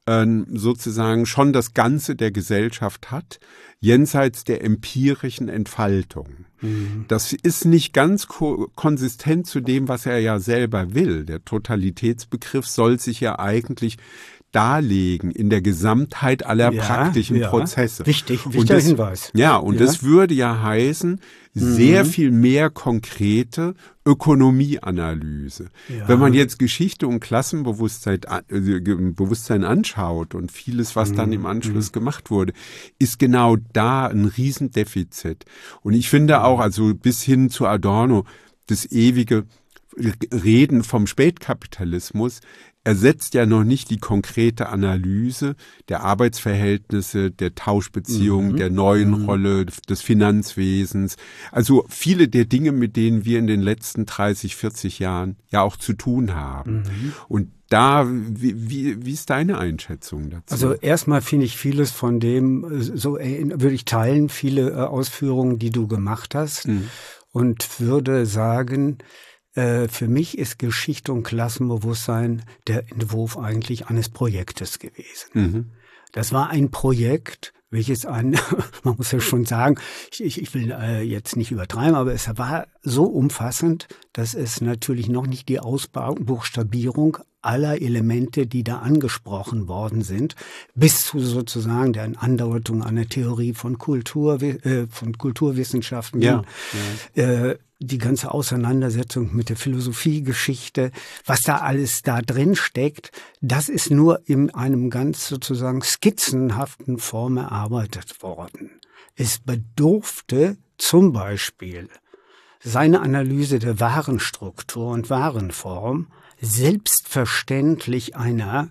äh, sozusagen schon das Ganze der Gesellschaft hat, jenseits der empirischen Entfaltung. Mhm. Das ist nicht ganz ko- konsistent zu dem, was er ja selber will. Der Totalitätsbegriff soll sich ja eigentlich darlegen in der Gesamtheit aller ja, praktischen ja. Prozesse. Wichtig, wichtiger das, Hinweis. Ja, und ja. das würde ja heißen, sehr mhm. viel mehr konkrete Ökonomieanalyse. Ja. Wenn man jetzt Geschichte und Klassenbewusstsein äh, Bewusstsein anschaut und vieles, was mhm. dann im Anschluss mhm. gemacht wurde, ist genau da ein Riesendefizit. Und ich finde auch, also bis hin zu Adorno, das ewige Reden vom Spätkapitalismus ersetzt ja noch nicht die konkrete Analyse der Arbeitsverhältnisse, der Tauschbeziehungen, mhm. der neuen mhm. Rolle des Finanzwesens. Also viele der Dinge, mit denen wir in den letzten dreißig, vierzig Jahren ja auch zu tun haben. Mhm. Und da, wie, wie, wie ist deine Einschätzung dazu? Also erstmal finde ich vieles von dem, so würde ich teilen, viele Ausführungen, die du gemacht hast mhm. und würde sagen, für mich ist Geschichte und Klassenbewusstsein der Entwurf eigentlich eines Projektes gewesen. Mhm. Das war ein Projekt, welches ein, man muss ja schon sagen, ich, ich will äh, jetzt nicht übertreiben, aber es war so umfassend, dass es natürlich noch nicht die Ausbuchstabierung aller Elemente, die da angesprochen worden sind, bis zu sozusagen der Andeutung einer Theorie von Kultur, äh, von Kulturwissenschaften, ja, ja. Äh, die ganze Auseinandersetzung mit der Philosophiegeschichte, was da alles da drin steckt, das ist nur in einem ganz sozusagen skizzenhaften Form erarbeitet worden. Es bedurfte zum Beispiel seine Analyse der Warenstruktur und Warenform selbstverständlich einer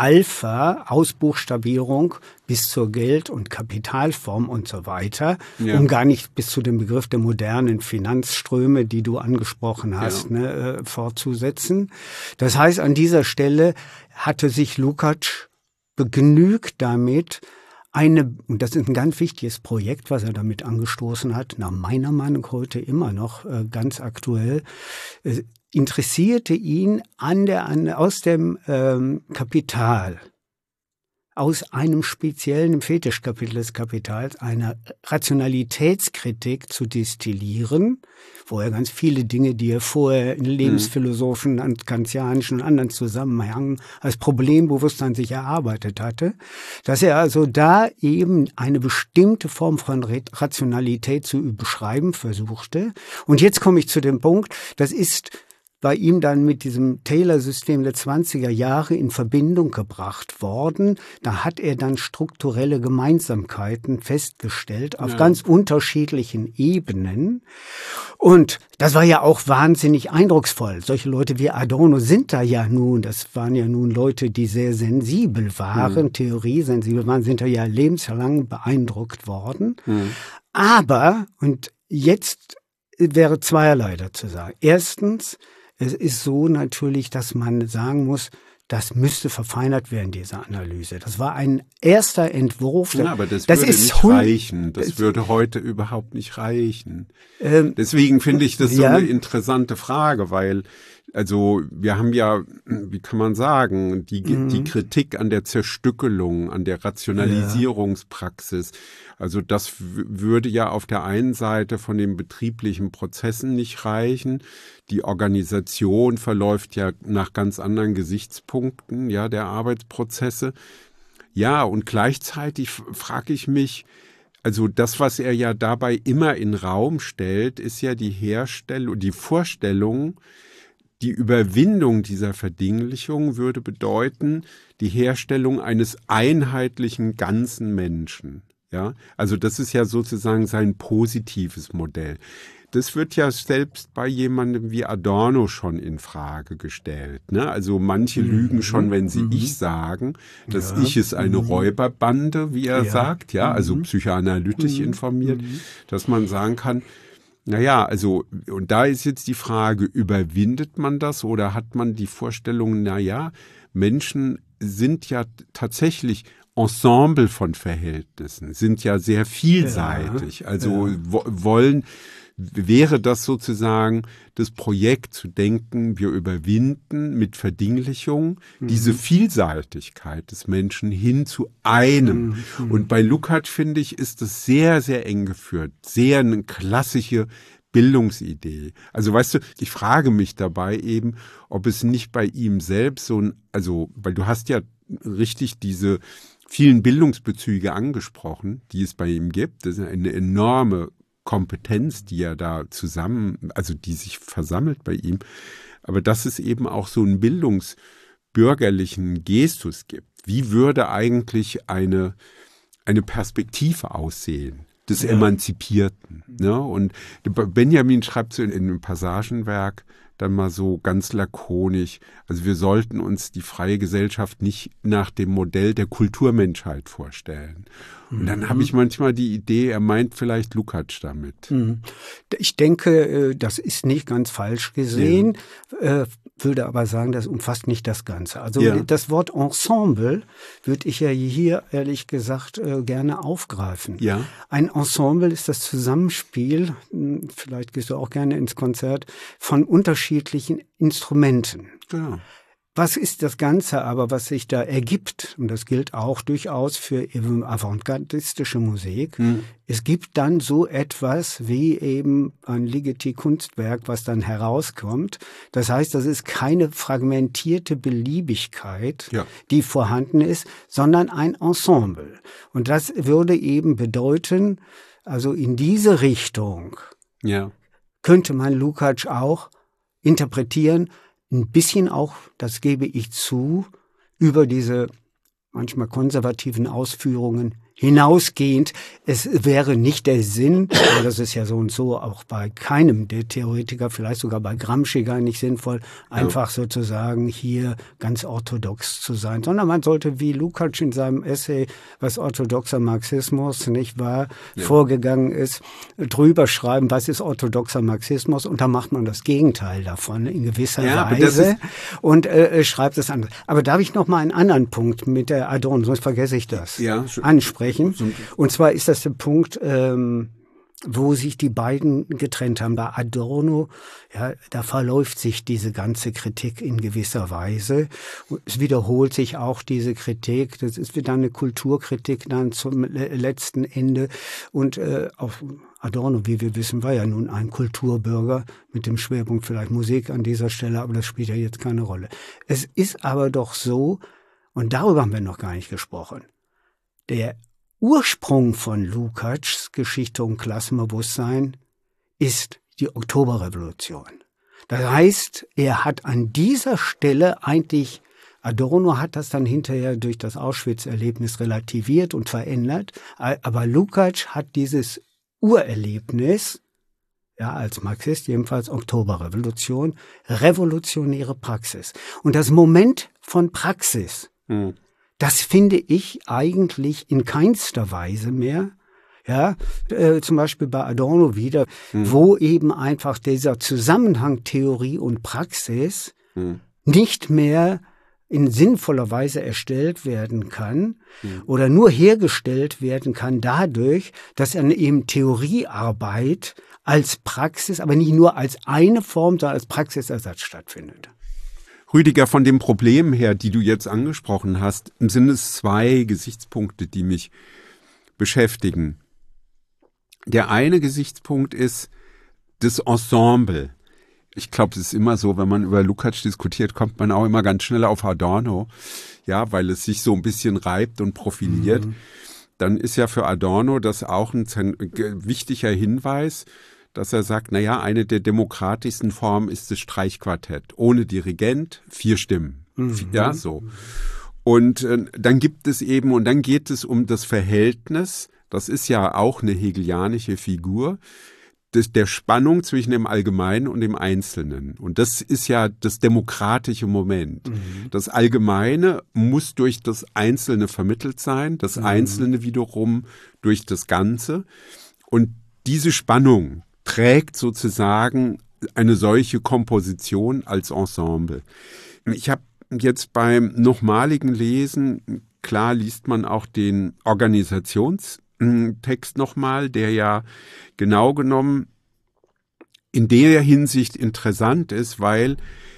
Alpha-Ausbuchstabierung bis zur Geld- und Kapitalform und so weiter, ja. um gar nicht bis zu dem Begriff der modernen Finanzströme, die du angesprochen hast, ja. ne, äh, fortzusetzen. Das heißt, an dieser Stelle hatte sich Lukács begnügt damit, eine, und das ist ein ganz wichtiges Projekt, was er damit angestoßen hat, nach meiner Meinung heute immer noch äh, ganz aktuell, äh, interessierte ihn an der, an, aus dem ähm, Kapital, aus einem speziellen Fetischkapitel des Kapitals, eine Rationalitätskritik zu destillieren, wo er ganz viele Dinge, die er vorher in Lebensphilosophien und kantianischen und anderen Zusammenhängen als Problembewusstsein sich erarbeitet hatte, dass er also da eben eine bestimmte Form von Rationalität zu beschreiben versuchte. Und jetzt komme ich zu dem Punkt, das ist bei ihm dann mit diesem Taylor-System der zwanziger Jahre in Verbindung gebracht worden. Da hat er dann strukturelle Gemeinsamkeiten festgestellt auf ja. ganz unterschiedlichen Ebenen. Und das war ja auch wahnsinnig eindrucksvoll. Solche Leute wie Adorno sind da ja nun, das waren ja nun Leute, die sehr sensibel waren, mhm. theoriesensibel waren, sind da ja lebenslang beeindruckt worden. Mhm. Aber, und jetzt wäre zweierlei dazu sagen. Erstens, es ist so natürlich, dass man sagen muss, das müsste verfeinert werden, diese Analyse. Das war ein erster Entwurf. Ja, aber das, das würde ist nicht reichen. Das äh, würde heute überhaupt nicht reichen. Ähm, Deswegen finde ich das so ja. eine interessante Frage, weil also wir haben ja, wie kann man sagen, die, mhm. die Kritik an der Zerstückelung, an der Rationalisierungspraxis. Also das w- würde ja auf der einen Seite von den betrieblichen Prozessen nicht reichen. Die Organisation verläuft ja nach ganz anderen Gesichtspunkten, ja, der Arbeitsprozesse. Ja, und gleichzeitig frage ich mich, also das, was er ja dabei immer in Raum stellt, ist ja die Herstellung, die Vorstellung, die Überwindung dieser Verdinglichung würde bedeuten, die Herstellung eines einheitlichen ganzen Menschen. Ja, also das ist ja sozusagen sein positives Modell. Das wird ja selbst bei jemandem wie Adorno schon in Frage gestellt. Ne? Also manche mhm. lügen schon, wenn sie mhm. ich sagen. Das ja. Ich ist eine mhm. Räuberbande, wie er ja. sagt. Ja, also mhm. psychoanalytisch mhm. informiert, mhm. dass man sagen kann, naja, also, und da ist jetzt die Frage, überwindet man das oder hat man die Vorstellung, naja, Menschen sind ja tatsächlich Ensemble von Verhältnissen, sind ja sehr vielseitig, ja, also ja. wo, wollen wäre das sozusagen das Projekt zu denken, wir überwinden mit Verdinglichung mhm. diese Vielseitigkeit des Menschen hin zu einem. Mhm. Und bei Lukács, finde ich, ist das sehr, sehr eng geführt, sehr eine klassische Bildungsidee. Also weißt du, ich frage mich dabei eben, ob es nicht bei ihm selbst so ein, also, weil du hast ja richtig diese vielen Bildungsbezüge angesprochen, die es bei ihm gibt. Das ist eine enorme Kompetenz, die er da zusammen, also die sich versammelt bei ihm. Aber dass es eben auch so einen bildungsbürgerlichen Gestus gibt. Wie würde eigentlich eine, eine Perspektive aussehen des ja. Emanzipierten? Ne? Und Benjamin schreibt so in, in einem Passagenwerk dann mal so ganz lakonisch, also wir sollten uns die freie Gesellschaft nicht nach dem Modell der Kulturmenschheit vorstellen. Und dann mhm. habe ich manchmal die Idee, er meint vielleicht Lukács damit. Ich denke, das ist nicht ganz falsch gesehen, ja. würde aber sagen, das umfasst nicht das Ganze. Also ja. das Wort Ensemble würde ich ja hier ehrlich gesagt gerne aufgreifen. Ja. Ein Ensemble ist das Zusammenspiel, vielleicht gehst du auch gerne ins Konzert, von unterschiedlichen Instrumenten. Genau. Was ist das Ganze aber, was sich da ergibt? Und das gilt auch durchaus für eben avantgardistische Musik. Mhm. Es gibt dann so etwas wie eben ein Ligeti-Kunstwerk, was dann herauskommt. Das heißt, das ist keine fragmentierte Beliebigkeit, ja. die vorhanden ist, sondern ein Ensemble. Und das würde eben bedeuten, also in diese Richtung ja. könnte man Lukács auch interpretieren, ein bisschen auch, das gebe ich zu, über diese manchmal konservativen Ausführungen hinausgehend. Es wäre nicht der Sinn, aber das ist ja so und so auch bei keinem der Theoretiker, vielleicht sogar bei Gramsci gar nicht sinnvoll, einfach ja. sozusagen hier ganz orthodox zu sein, sondern man sollte wie Lukács in seinem Essay, was orthodoxer Marxismus nicht wahr, ja. vorgegangen ist, drüber schreiben, was ist orthodoxer Marxismus, und da macht man das Gegenteil davon in gewisser ja, Weise und äh, schreibt es anders. Aber darf ich noch mal einen anderen Punkt mit der Adorno, sonst vergesse ich das, ja, ansprechen? Und zwar ist das der Punkt, ähm, wo sich die beiden getrennt haben. Bei Adorno, ja, da verläuft sich diese ganze Kritik in gewisser Weise. Es wiederholt sich auch diese Kritik. Das ist wieder eine Kulturkritik dann zum letzten Ende. Und äh, auch Adorno, wie wir wissen, war ja nun ein Kulturbürger mit dem Schwerpunkt vielleicht Musik an dieser Stelle, aber das spielt ja jetzt keine Rolle. Es ist aber doch so, und darüber haben wir noch gar nicht gesprochen, der Ursprung von Lukács Geschichte und Klassenbewusstsein ist die Oktoberrevolution. Das heißt, er hat an dieser Stelle eigentlich, Adorno hat das dann hinterher durch das Auschwitz-Erlebnis relativiert und verändert, aber Lukács hat dieses Urerlebnis, ja, als Marxist jedenfalls, Oktoberrevolution, revolutionäre Praxis. Und das Moment von Praxis, mhm. das finde ich eigentlich in keinster Weise mehr, ja, äh, zum Beispiel bei Adorno wieder, hm. wo eben einfach dieser Zusammenhang Theorie und Praxis hm. nicht mehr in sinnvoller Weise erstellt werden kann hm. oder nur hergestellt werden kann dadurch, dass dann eben Theoriearbeit als Praxis, aber nicht nur als eine Form, sondern als Praxisersatz stattfindet. Rüdiger, von dem Problem her, die du jetzt angesprochen hast, sind es zwei Gesichtspunkte, die mich beschäftigen. Der eine Gesichtspunkt ist das Ensemble. Ich glaube, es ist immer so, wenn man über Lukács diskutiert, kommt man auch immer ganz schnell auf Adorno, ja, weil es sich so ein bisschen reibt und profiliert. Mhm. Dann ist ja für Adorno das auch ein wichtiger Hinweis, dass er sagt, naja, eine der demokratischsten Formen ist das Streichquartett. Ohne Dirigent, vier Stimmen. Mhm. Ja, so. Und äh, dann gibt es eben, und dann geht es um das Verhältnis, das ist ja auch eine hegelianische Figur, des, der Spannung zwischen dem Allgemeinen und dem Einzelnen. Und das ist ja das demokratische Moment. Mhm. Das Allgemeine muss durch das Einzelne vermittelt sein, das mhm. Einzelne wiederum durch das Ganze. Und diese Spannung trägt sozusagen eine solche Komposition als Ensemble. Ich habe jetzt beim nochmaligen Lesen, klar liest man auch den Organisationstext nochmal, der ja genau genommen in der Hinsicht interessant ist, weil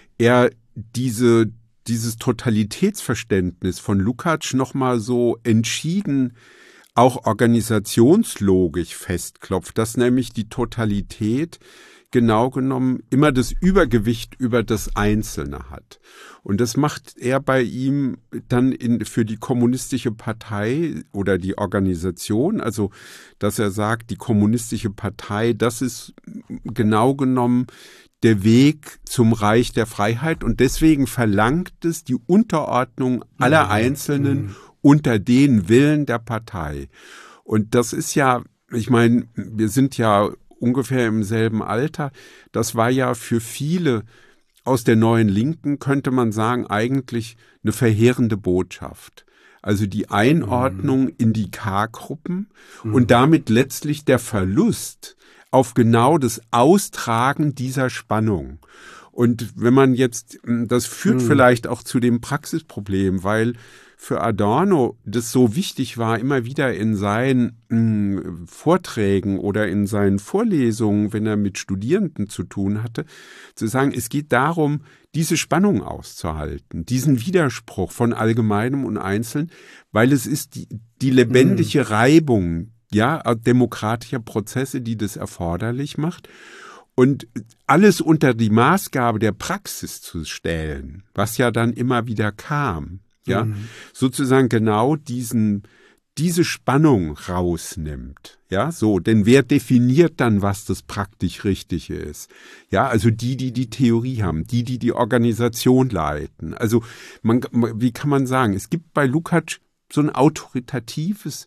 er diese, dieses Totalitätsverständnis von Lukács nochmal so entschieden auch organisationslogisch festklopft, dass nämlich die Totalität genau genommen immer das Übergewicht über das Einzelne hat. Und das macht er bei ihm dann in, für die kommunistische Partei oder die Organisation, also dass er sagt, die kommunistische Partei, das ist genau genommen der Weg zum Reich der Freiheit und deswegen verlangt es die Unterordnung aller Einzelnen mhm. unter den Willen der Partei. Und das ist ja, ich meine, wir sind ja ungefähr im selben Alter. Das war ja für viele aus der neuen Linken, könnte man sagen, eigentlich eine verheerende Botschaft. Also die Einordnung mhm. in die K-Gruppen mhm. und damit letztlich der Verlust auf genau das Austragen dieser Spannung. Und wenn man jetzt, das führt mhm. vielleicht auch zu dem Praxisproblem, weil für Adorno das so wichtig war, immer wieder in seinen mh, Vorträgen oder in seinen Vorlesungen, wenn er mit Studierenden zu tun hatte, zu sagen, es geht darum, diese Spannung auszuhalten, diesen Widerspruch von Allgemeinem und Einzelnen, weil es ist die, die lebendige mhm. Reibung, ja, demokratischer Prozesse, die das erforderlich macht. Und alles unter die Maßgabe der Praxis zu stellen, was ja dann immer wieder kam, ja, mhm. sozusagen genau diesen, diese Spannung rausnimmt, ja, so, denn wer definiert dann, was das praktisch Richtige ist? Ja, also die, die die Theorie haben, die, die die Organisation leiten. Also man, wie kann man sagen, es gibt bei Lukács so ein autoritatives,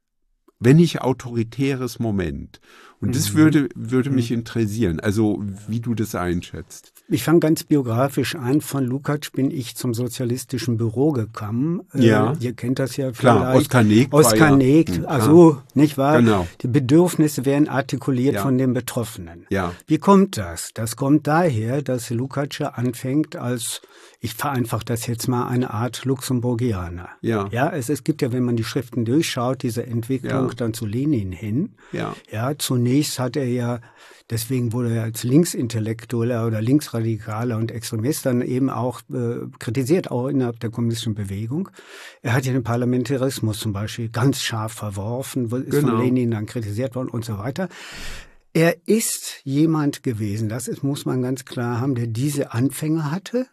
wenn nicht autoritäres Moment. Und das mhm. würde, würde mich interessieren, also wie du das einschätzt. Ich fange ganz biografisch an. Von Lukács bin ich zum sozialistischen Büro gekommen. Ja. Äh, ihr kennt das ja klar, vielleicht. Oskar Negt. Oskar Negt, ja, also, nicht wahr? Genau. Die Bedürfnisse werden artikuliert ja. von den Betroffenen. Ja. Wie kommt das? Das kommt daher, dass Lukács anfängt als, ich vereinfache das jetzt mal, eine Art Luxemburgianer. Ja. Ja, es, es gibt ja, wenn man die Schriften durchschaut, diese Entwicklung ja. dann zu Lenin hin. Ja. Ja, zunächst hat er ja, deswegen wurde er als Linksintellektueller oder Linksradikaler und Extremist dann eben auch äh, kritisiert, auch innerhalb der kommunistischen Bewegung. Er hat ja den Parlamentarismus zum Beispiel ganz scharf verworfen, ist genau. von Lenin dann kritisiert worden und so weiter. Er ist jemand gewesen, das ist, muss man ganz klar haben, der diese Anfänge hatte,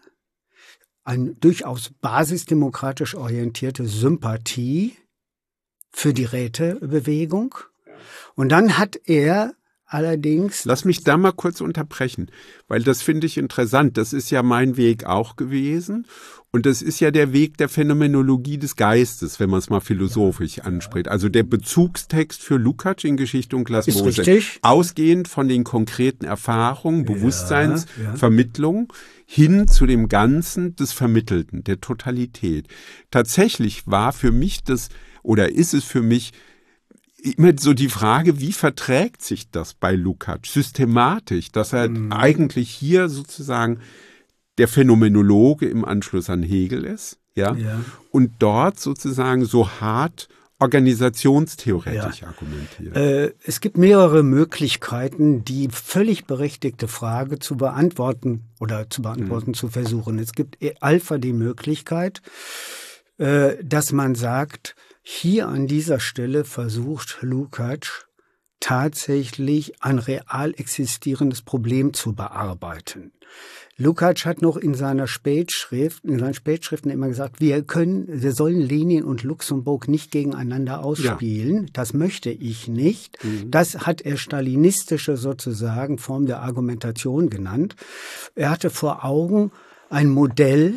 eine durchaus basisdemokratisch orientierte Sympathie für die Rätebewegung. Und dann hat er allerdings... Lass mich da mal kurz unterbrechen, weil das finde ich interessant. Das ist ja mein Weg auch gewesen. Und das ist ja der Weg der Phänomenologie des Geistes, wenn man es mal philosophisch ja, anspricht. Also der Bezugstext für Lukács in Geschichte und Glasnost. Ausgehend von den konkreten Erfahrungen, Bewusstseinsvermittlung ja, ja. hin zu dem Ganzen des Vermittelten, der Totalität. Tatsächlich war für mich das, oder ist es für mich immer so die Frage, wie verträgt sich das bei Lukács systematisch, dass er mhm. eigentlich hier sozusagen der Phänomenologe im Anschluss an Hegel ist, ja, ja. und dort sozusagen so hart organisationstheoretisch ja. argumentiert. Äh, es gibt mehrere Möglichkeiten, die völlig berechtigte Frage zu beantworten oder zu beantworten mhm. zu versuchen. Es gibt Alpha die Möglichkeit, äh, dass man sagt, hier an dieser Stelle versucht Lukács tatsächlich ein real existierendes Problem zu bearbeiten. Lukács hat noch in seiner Spätschrift, in seinen Spätschriften immer gesagt, wir können, wir sollen Lenin und Luxemburg nicht gegeneinander ausspielen. Ja. Das möchte ich nicht. Mhm. Das hat er stalinistische sozusagen Form der Argumentation genannt. Er hatte vor Augen ein Modell,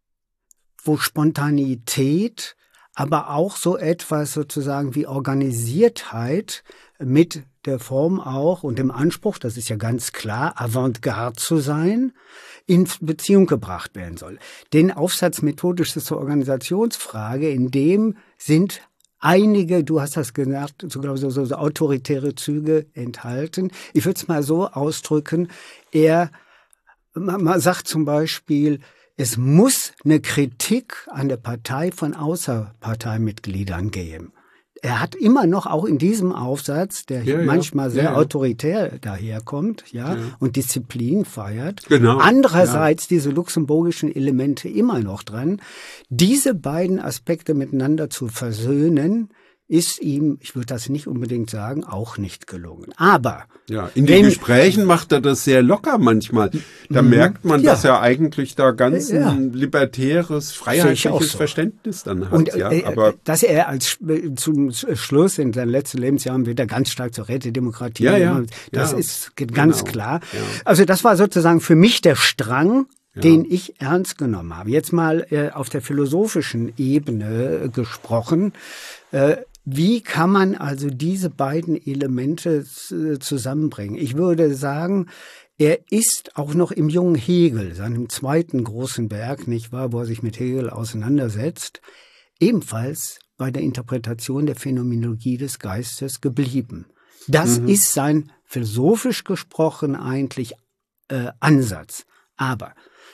wo Spontaneität, aber auch so etwas sozusagen wie Organisiertheit mit der Form auch und dem Anspruch, das ist ja ganz klar, Avantgarde zu sein, in Beziehung gebracht werden soll. Den Aufsatz Methodische zur Organisationsfrage, in dem sind einige, du hast das gesagt, so, so, so, so autoritäre Züge enthalten. Ich würde es mal so ausdrücken, er man, man sagt zum Beispiel, es muss eine Kritik an der Partei von Außerparteimitgliedern geben. er hat immer noch auch in diesem Aufsatz, der ja, manchmal ja, sehr ja, ja. autoritär daherkommt, ja, ja, und Disziplin feiert. Genau. Andererseits ja. diese luxemburgischen Elemente immer noch dran. Diese beiden Aspekte miteinander zu versöhnen, ist ihm, ich würde das nicht unbedingt sagen, auch nicht gelungen. Aber ja, in den Gesprächen macht er das sehr locker manchmal. Da mhm. merkt man, ja. dass er eigentlich da ganz ja. ein libertäres, freiheitliches so. Verständnis dann hat. Und ja, äh, aber dass er als zum Schluss in seinen letzten Lebensjahren wieder ganz stark zur Rätedemokratie, ja, ja. das ja. ist ganz genau. klar. Ja. Also das war sozusagen für mich der Strang, ja. den ich ernst genommen habe. Jetzt mal äh, auf der philosophischen Ebene äh, gesprochen. Äh, Wie kann man also diese beiden Elemente zusammenbringen? Ich würde sagen, er ist auch noch im jungen Hegel, seinem zweiten großen Werk, nicht wahr, wo er sich mit Hegel auseinandersetzt, ebenfalls bei der Interpretation der Phänomenologie des Geistes geblieben. Das mhm. ist sein philosophisch gesprochen eigentlich äh, Ansatz. Aber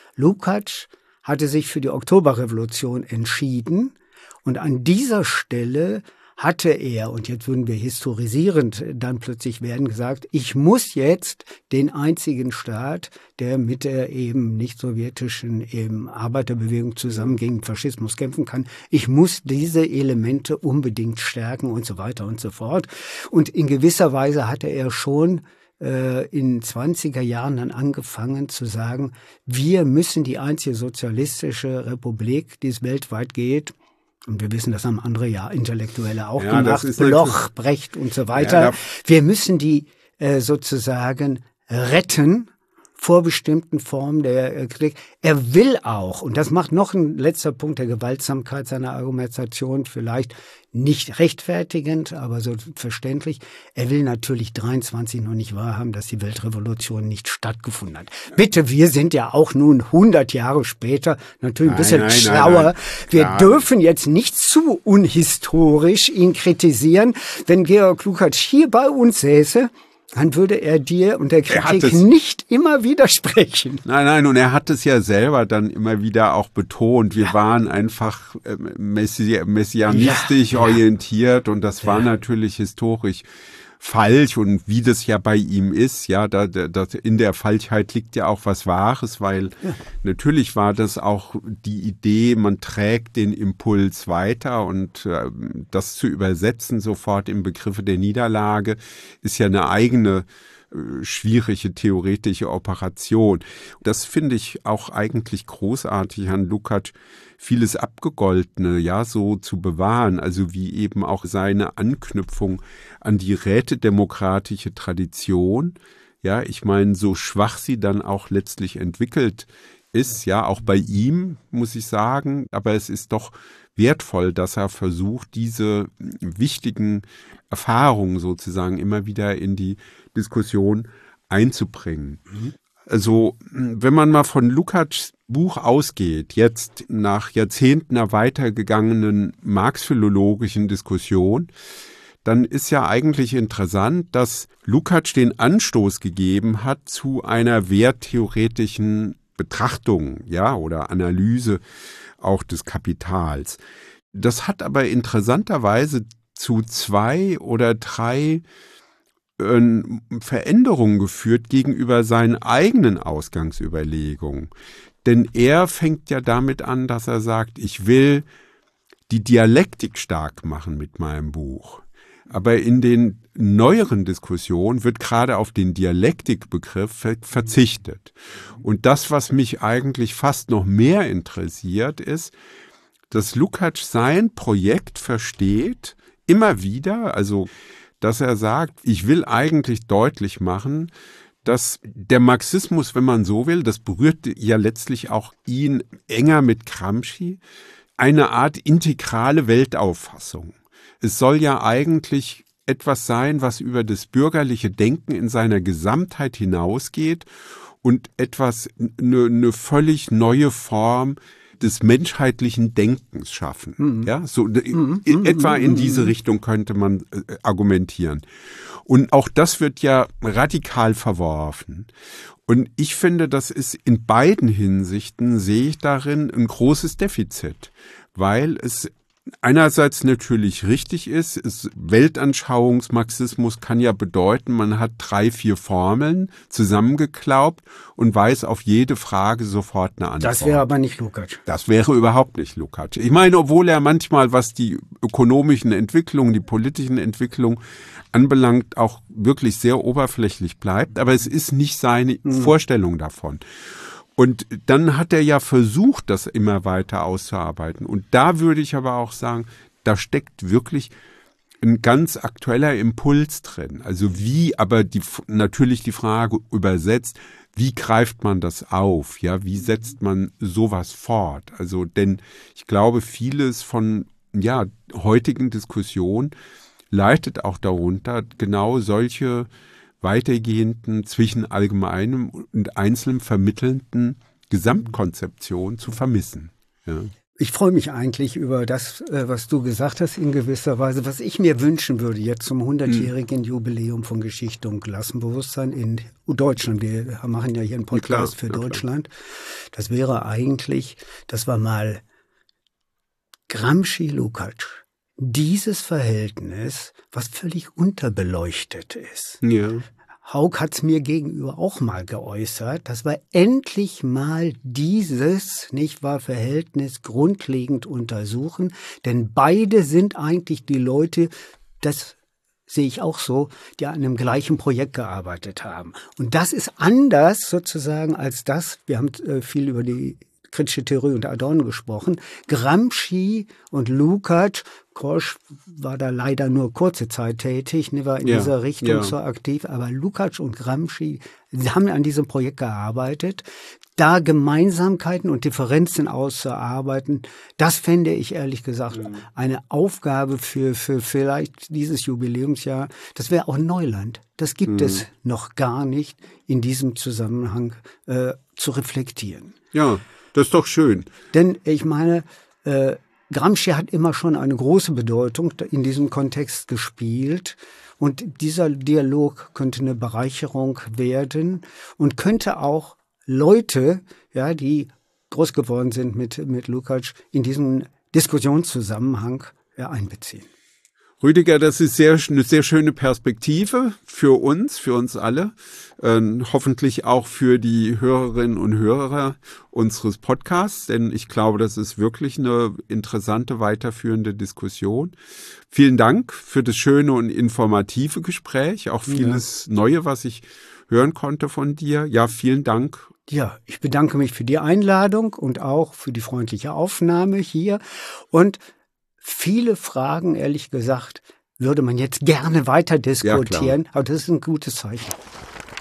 Lukács hatte sich für die Oktoberrevolution entschieden und an dieser Stelle hatte er, und jetzt würden wir historisierend dann plötzlich werden, gesagt, ich muss jetzt den einzigen Staat, der mit der eben nicht-sowjetischen eben Arbeiterbewegung zusammen gegen Faschismus kämpfen kann, ich muss diese Elemente unbedingt stärken und so weiter und so fort. Und in gewisser Weise hatte er schon äh, in zwanziger Jahren dann angefangen zu sagen, wir müssen die einzige sozialistische Republik, die es weltweit geht, und wir wissen, das haben andere ja Intellektuelle auch ja, gemacht, Bloch, Brecht und so weiter. Ja, wir müssen die äh, sozusagen retten vor bestimmten Formen der äh, Krieg. Er will auch, und das macht noch ein letzter Punkt der Gewaltsamkeit seiner Argumentation, vielleicht nicht rechtfertigend, aber so verständlich. Er will natürlich dreiundzwanzig noch nicht wahrhaben, dass die Weltrevolution nicht stattgefunden hat. Ja. Bitte, wir sind ja auch nun hundert Jahre später natürlich ein bisschen nein, nein, schlauer. Nein, nein. Wir ja. dürfen jetzt nicht zu unhistorisch ihn kritisieren. Wenn Georg Lukács hier bei uns säße, dann würde er dir und der Kritik nicht immer widersprechen. Nein, nein, und er hat es ja selber dann immer wieder auch betont. Wir ja. waren einfach äh, messi messianistisch ja. orientiert und das ja. war natürlich historisch falsch und wie das ja bei ihm ist, ja, da, da, in der Falschheit liegt ja auch was Wahres, weil ja. natürlich war das auch die Idee, man trägt den Impuls weiter und äh, das zu übersetzen sofort in Begriffe der Niederlage ist ja eine eigene äh, schwierige theoretische Operation. Das finde ich auch eigentlich großartig an Lukács, vieles Abgegoltene, ja, so zu bewahren, also wie eben auch seine Anknüpfung an die rätedemokratische Tradition, ja, ich meine, so schwach sie dann auch letztlich entwickelt ist, ja, auch bei ihm, muss ich sagen, aber es ist doch wertvoll, dass er versucht, diese wichtigen Erfahrungen sozusagen immer wieder in die Diskussion einzubringen. Mhm. Also, wenn man mal von Lukács Buch ausgeht, jetzt nach Jahrzehnten einer weitergegangenen marxphilologischen Diskussion, dann ist ja eigentlich interessant, dass Lukács den Anstoß gegeben hat zu einer werttheoretischen Betrachtung, ja, oder Analyse auch des Kapitals. Das hat aber interessanterweise zu zwei oder drei Veränderungen geführt gegenüber seinen eigenen Ausgangsüberlegungen. Denn er fängt ja damit an, dass er sagt, ich will die Dialektik stark machen mit meinem Buch. Aber in den neueren Diskussionen wird gerade auf den Dialektikbegriff verzichtet. Und das, was mich eigentlich fast noch mehr interessiert, ist, dass Lukács sein Projekt versteht, immer wieder, also dass er sagt, ich will eigentlich deutlich machen, dass der Marxismus, wenn man so will, das berührt ja letztlich auch ihn enger mit Gramsci, eine Art integrale Weltauffassung. Es soll ja eigentlich etwas sein, was über das bürgerliche Denken in seiner Gesamtheit hinausgeht und etwas, eine, eine völlig neue Form des menschheitlichen Denkens schaffen. Mhm. Ja, so mhm. in, etwa in diese Richtung könnte man äh, argumentieren. Und auch das wird ja radikal verworfen. Und ich finde, das ist in beiden Hinsichten, sehe ich darin ein großes Defizit, weil es einerseits natürlich richtig ist, ist Weltanschauungsmarxismus kann ja bedeuten, man hat drei, vier Formeln zusammengeklaubt und weiß auf jede Frage sofort eine Antwort. Das wäre aber nicht Lukács. Das wäre überhaupt nicht Lukács. Ich meine, obwohl er manchmal, was die ökonomischen Entwicklungen, die politischen Entwicklungen anbelangt, auch wirklich sehr oberflächlich bleibt, aber es ist nicht seine mhm. Vorstellung davon. Und dann hat er ja versucht, das immer weiter auszuarbeiten. Und da würde ich aber auch sagen, da steckt wirklich ein ganz aktueller Impuls drin. Also wie, aber die, natürlich die Frage übersetzt, wie greift man das auf? Ja, wie setzt man sowas fort? Also, denn ich glaube, vieles von, ja, heutigen Diskussionen leitet auch darunter, genau solche weitergehenden, zwischen allgemeinem und einzelnen vermittelnden Gesamtkonzeption zu vermissen. Ja. Ich freue mich eigentlich über das, was du gesagt hast in gewisser Weise. Was ich mir wünschen würde jetzt zum hundertjährigen Jubiläum von Geschichte und Klassenbewusstsein in Deutschland. Wir machen ja hier einen Podcast ja, klar, für ja, Deutschland. Klar. Das wäre eigentlich, dass wir mal Gramsci-Lukács, dieses Verhältnis, was völlig unterbeleuchtet ist. Ja. Hauck hat es mir gegenüber auch mal geäußert, dass wir endlich mal dieses, nicht wahr, Verhältnis grundlegend untersuchen, denn beide sind eigentlich die Leute, das sehe ich auch so, die an einem gleichen Projekt gearbeitet haben. Und das ist anders sozusagen als das, wir haben äh, viel über die kritische Theorie unter Adorno gesprochen. Gramsci und Lukács, Korsch war da leider nur kurze Zeit tätig, ne, war in ja, dieser Richtung ja. so aktiv, aber Lukács und Gramsci haben an diesem Projekt gearbeitet. Da Gemeinsamkeiten und Differenzen auszuarbeiten, das fände ich ehrlich gesagt ja. eine Aufgabe für, für vielleicht dieses Jubiläumsjahr. Das wäre auch Neuland. Das gibt mhm. es noch gar nicht in diesem Zusammenhang äh, zu reflektieren. Ja. Das ist doch schön. Denn ich meine, äh, Gramsci hat immer schon eine große Bedeutung in diesem Kontext gespielt. Und dieser Dialog könnte eine Bereicherung werden und könnte auch Leute, ja, die groß geworden sind mit, mit Lukács, in diesen Diskussionszusammenhang ja, einbeziehen. Rüdiger, das ist sehr, eine sehr schöne Perspektive für uns, für uns alle, äh, hoffentlich auch für die Hörerinnen und Hörer unseres Podcasts, denn ich glaube, das ist wirklich eine interessante, weiterführende Diskussion. Vielen Dank für das schöne und informative Gespräch, auch vieles ja. Neue, was ich hören konnte von dir. Ja, vielen Dank. Ja, ich bedanke mich für die Einladung und auch für die freundliche Aufnahme hier und viele Fragen, ehrlich gesagt, würde man jetzt gerne weiter diskutieren, ja, aber das ist ein gutes Zeichen.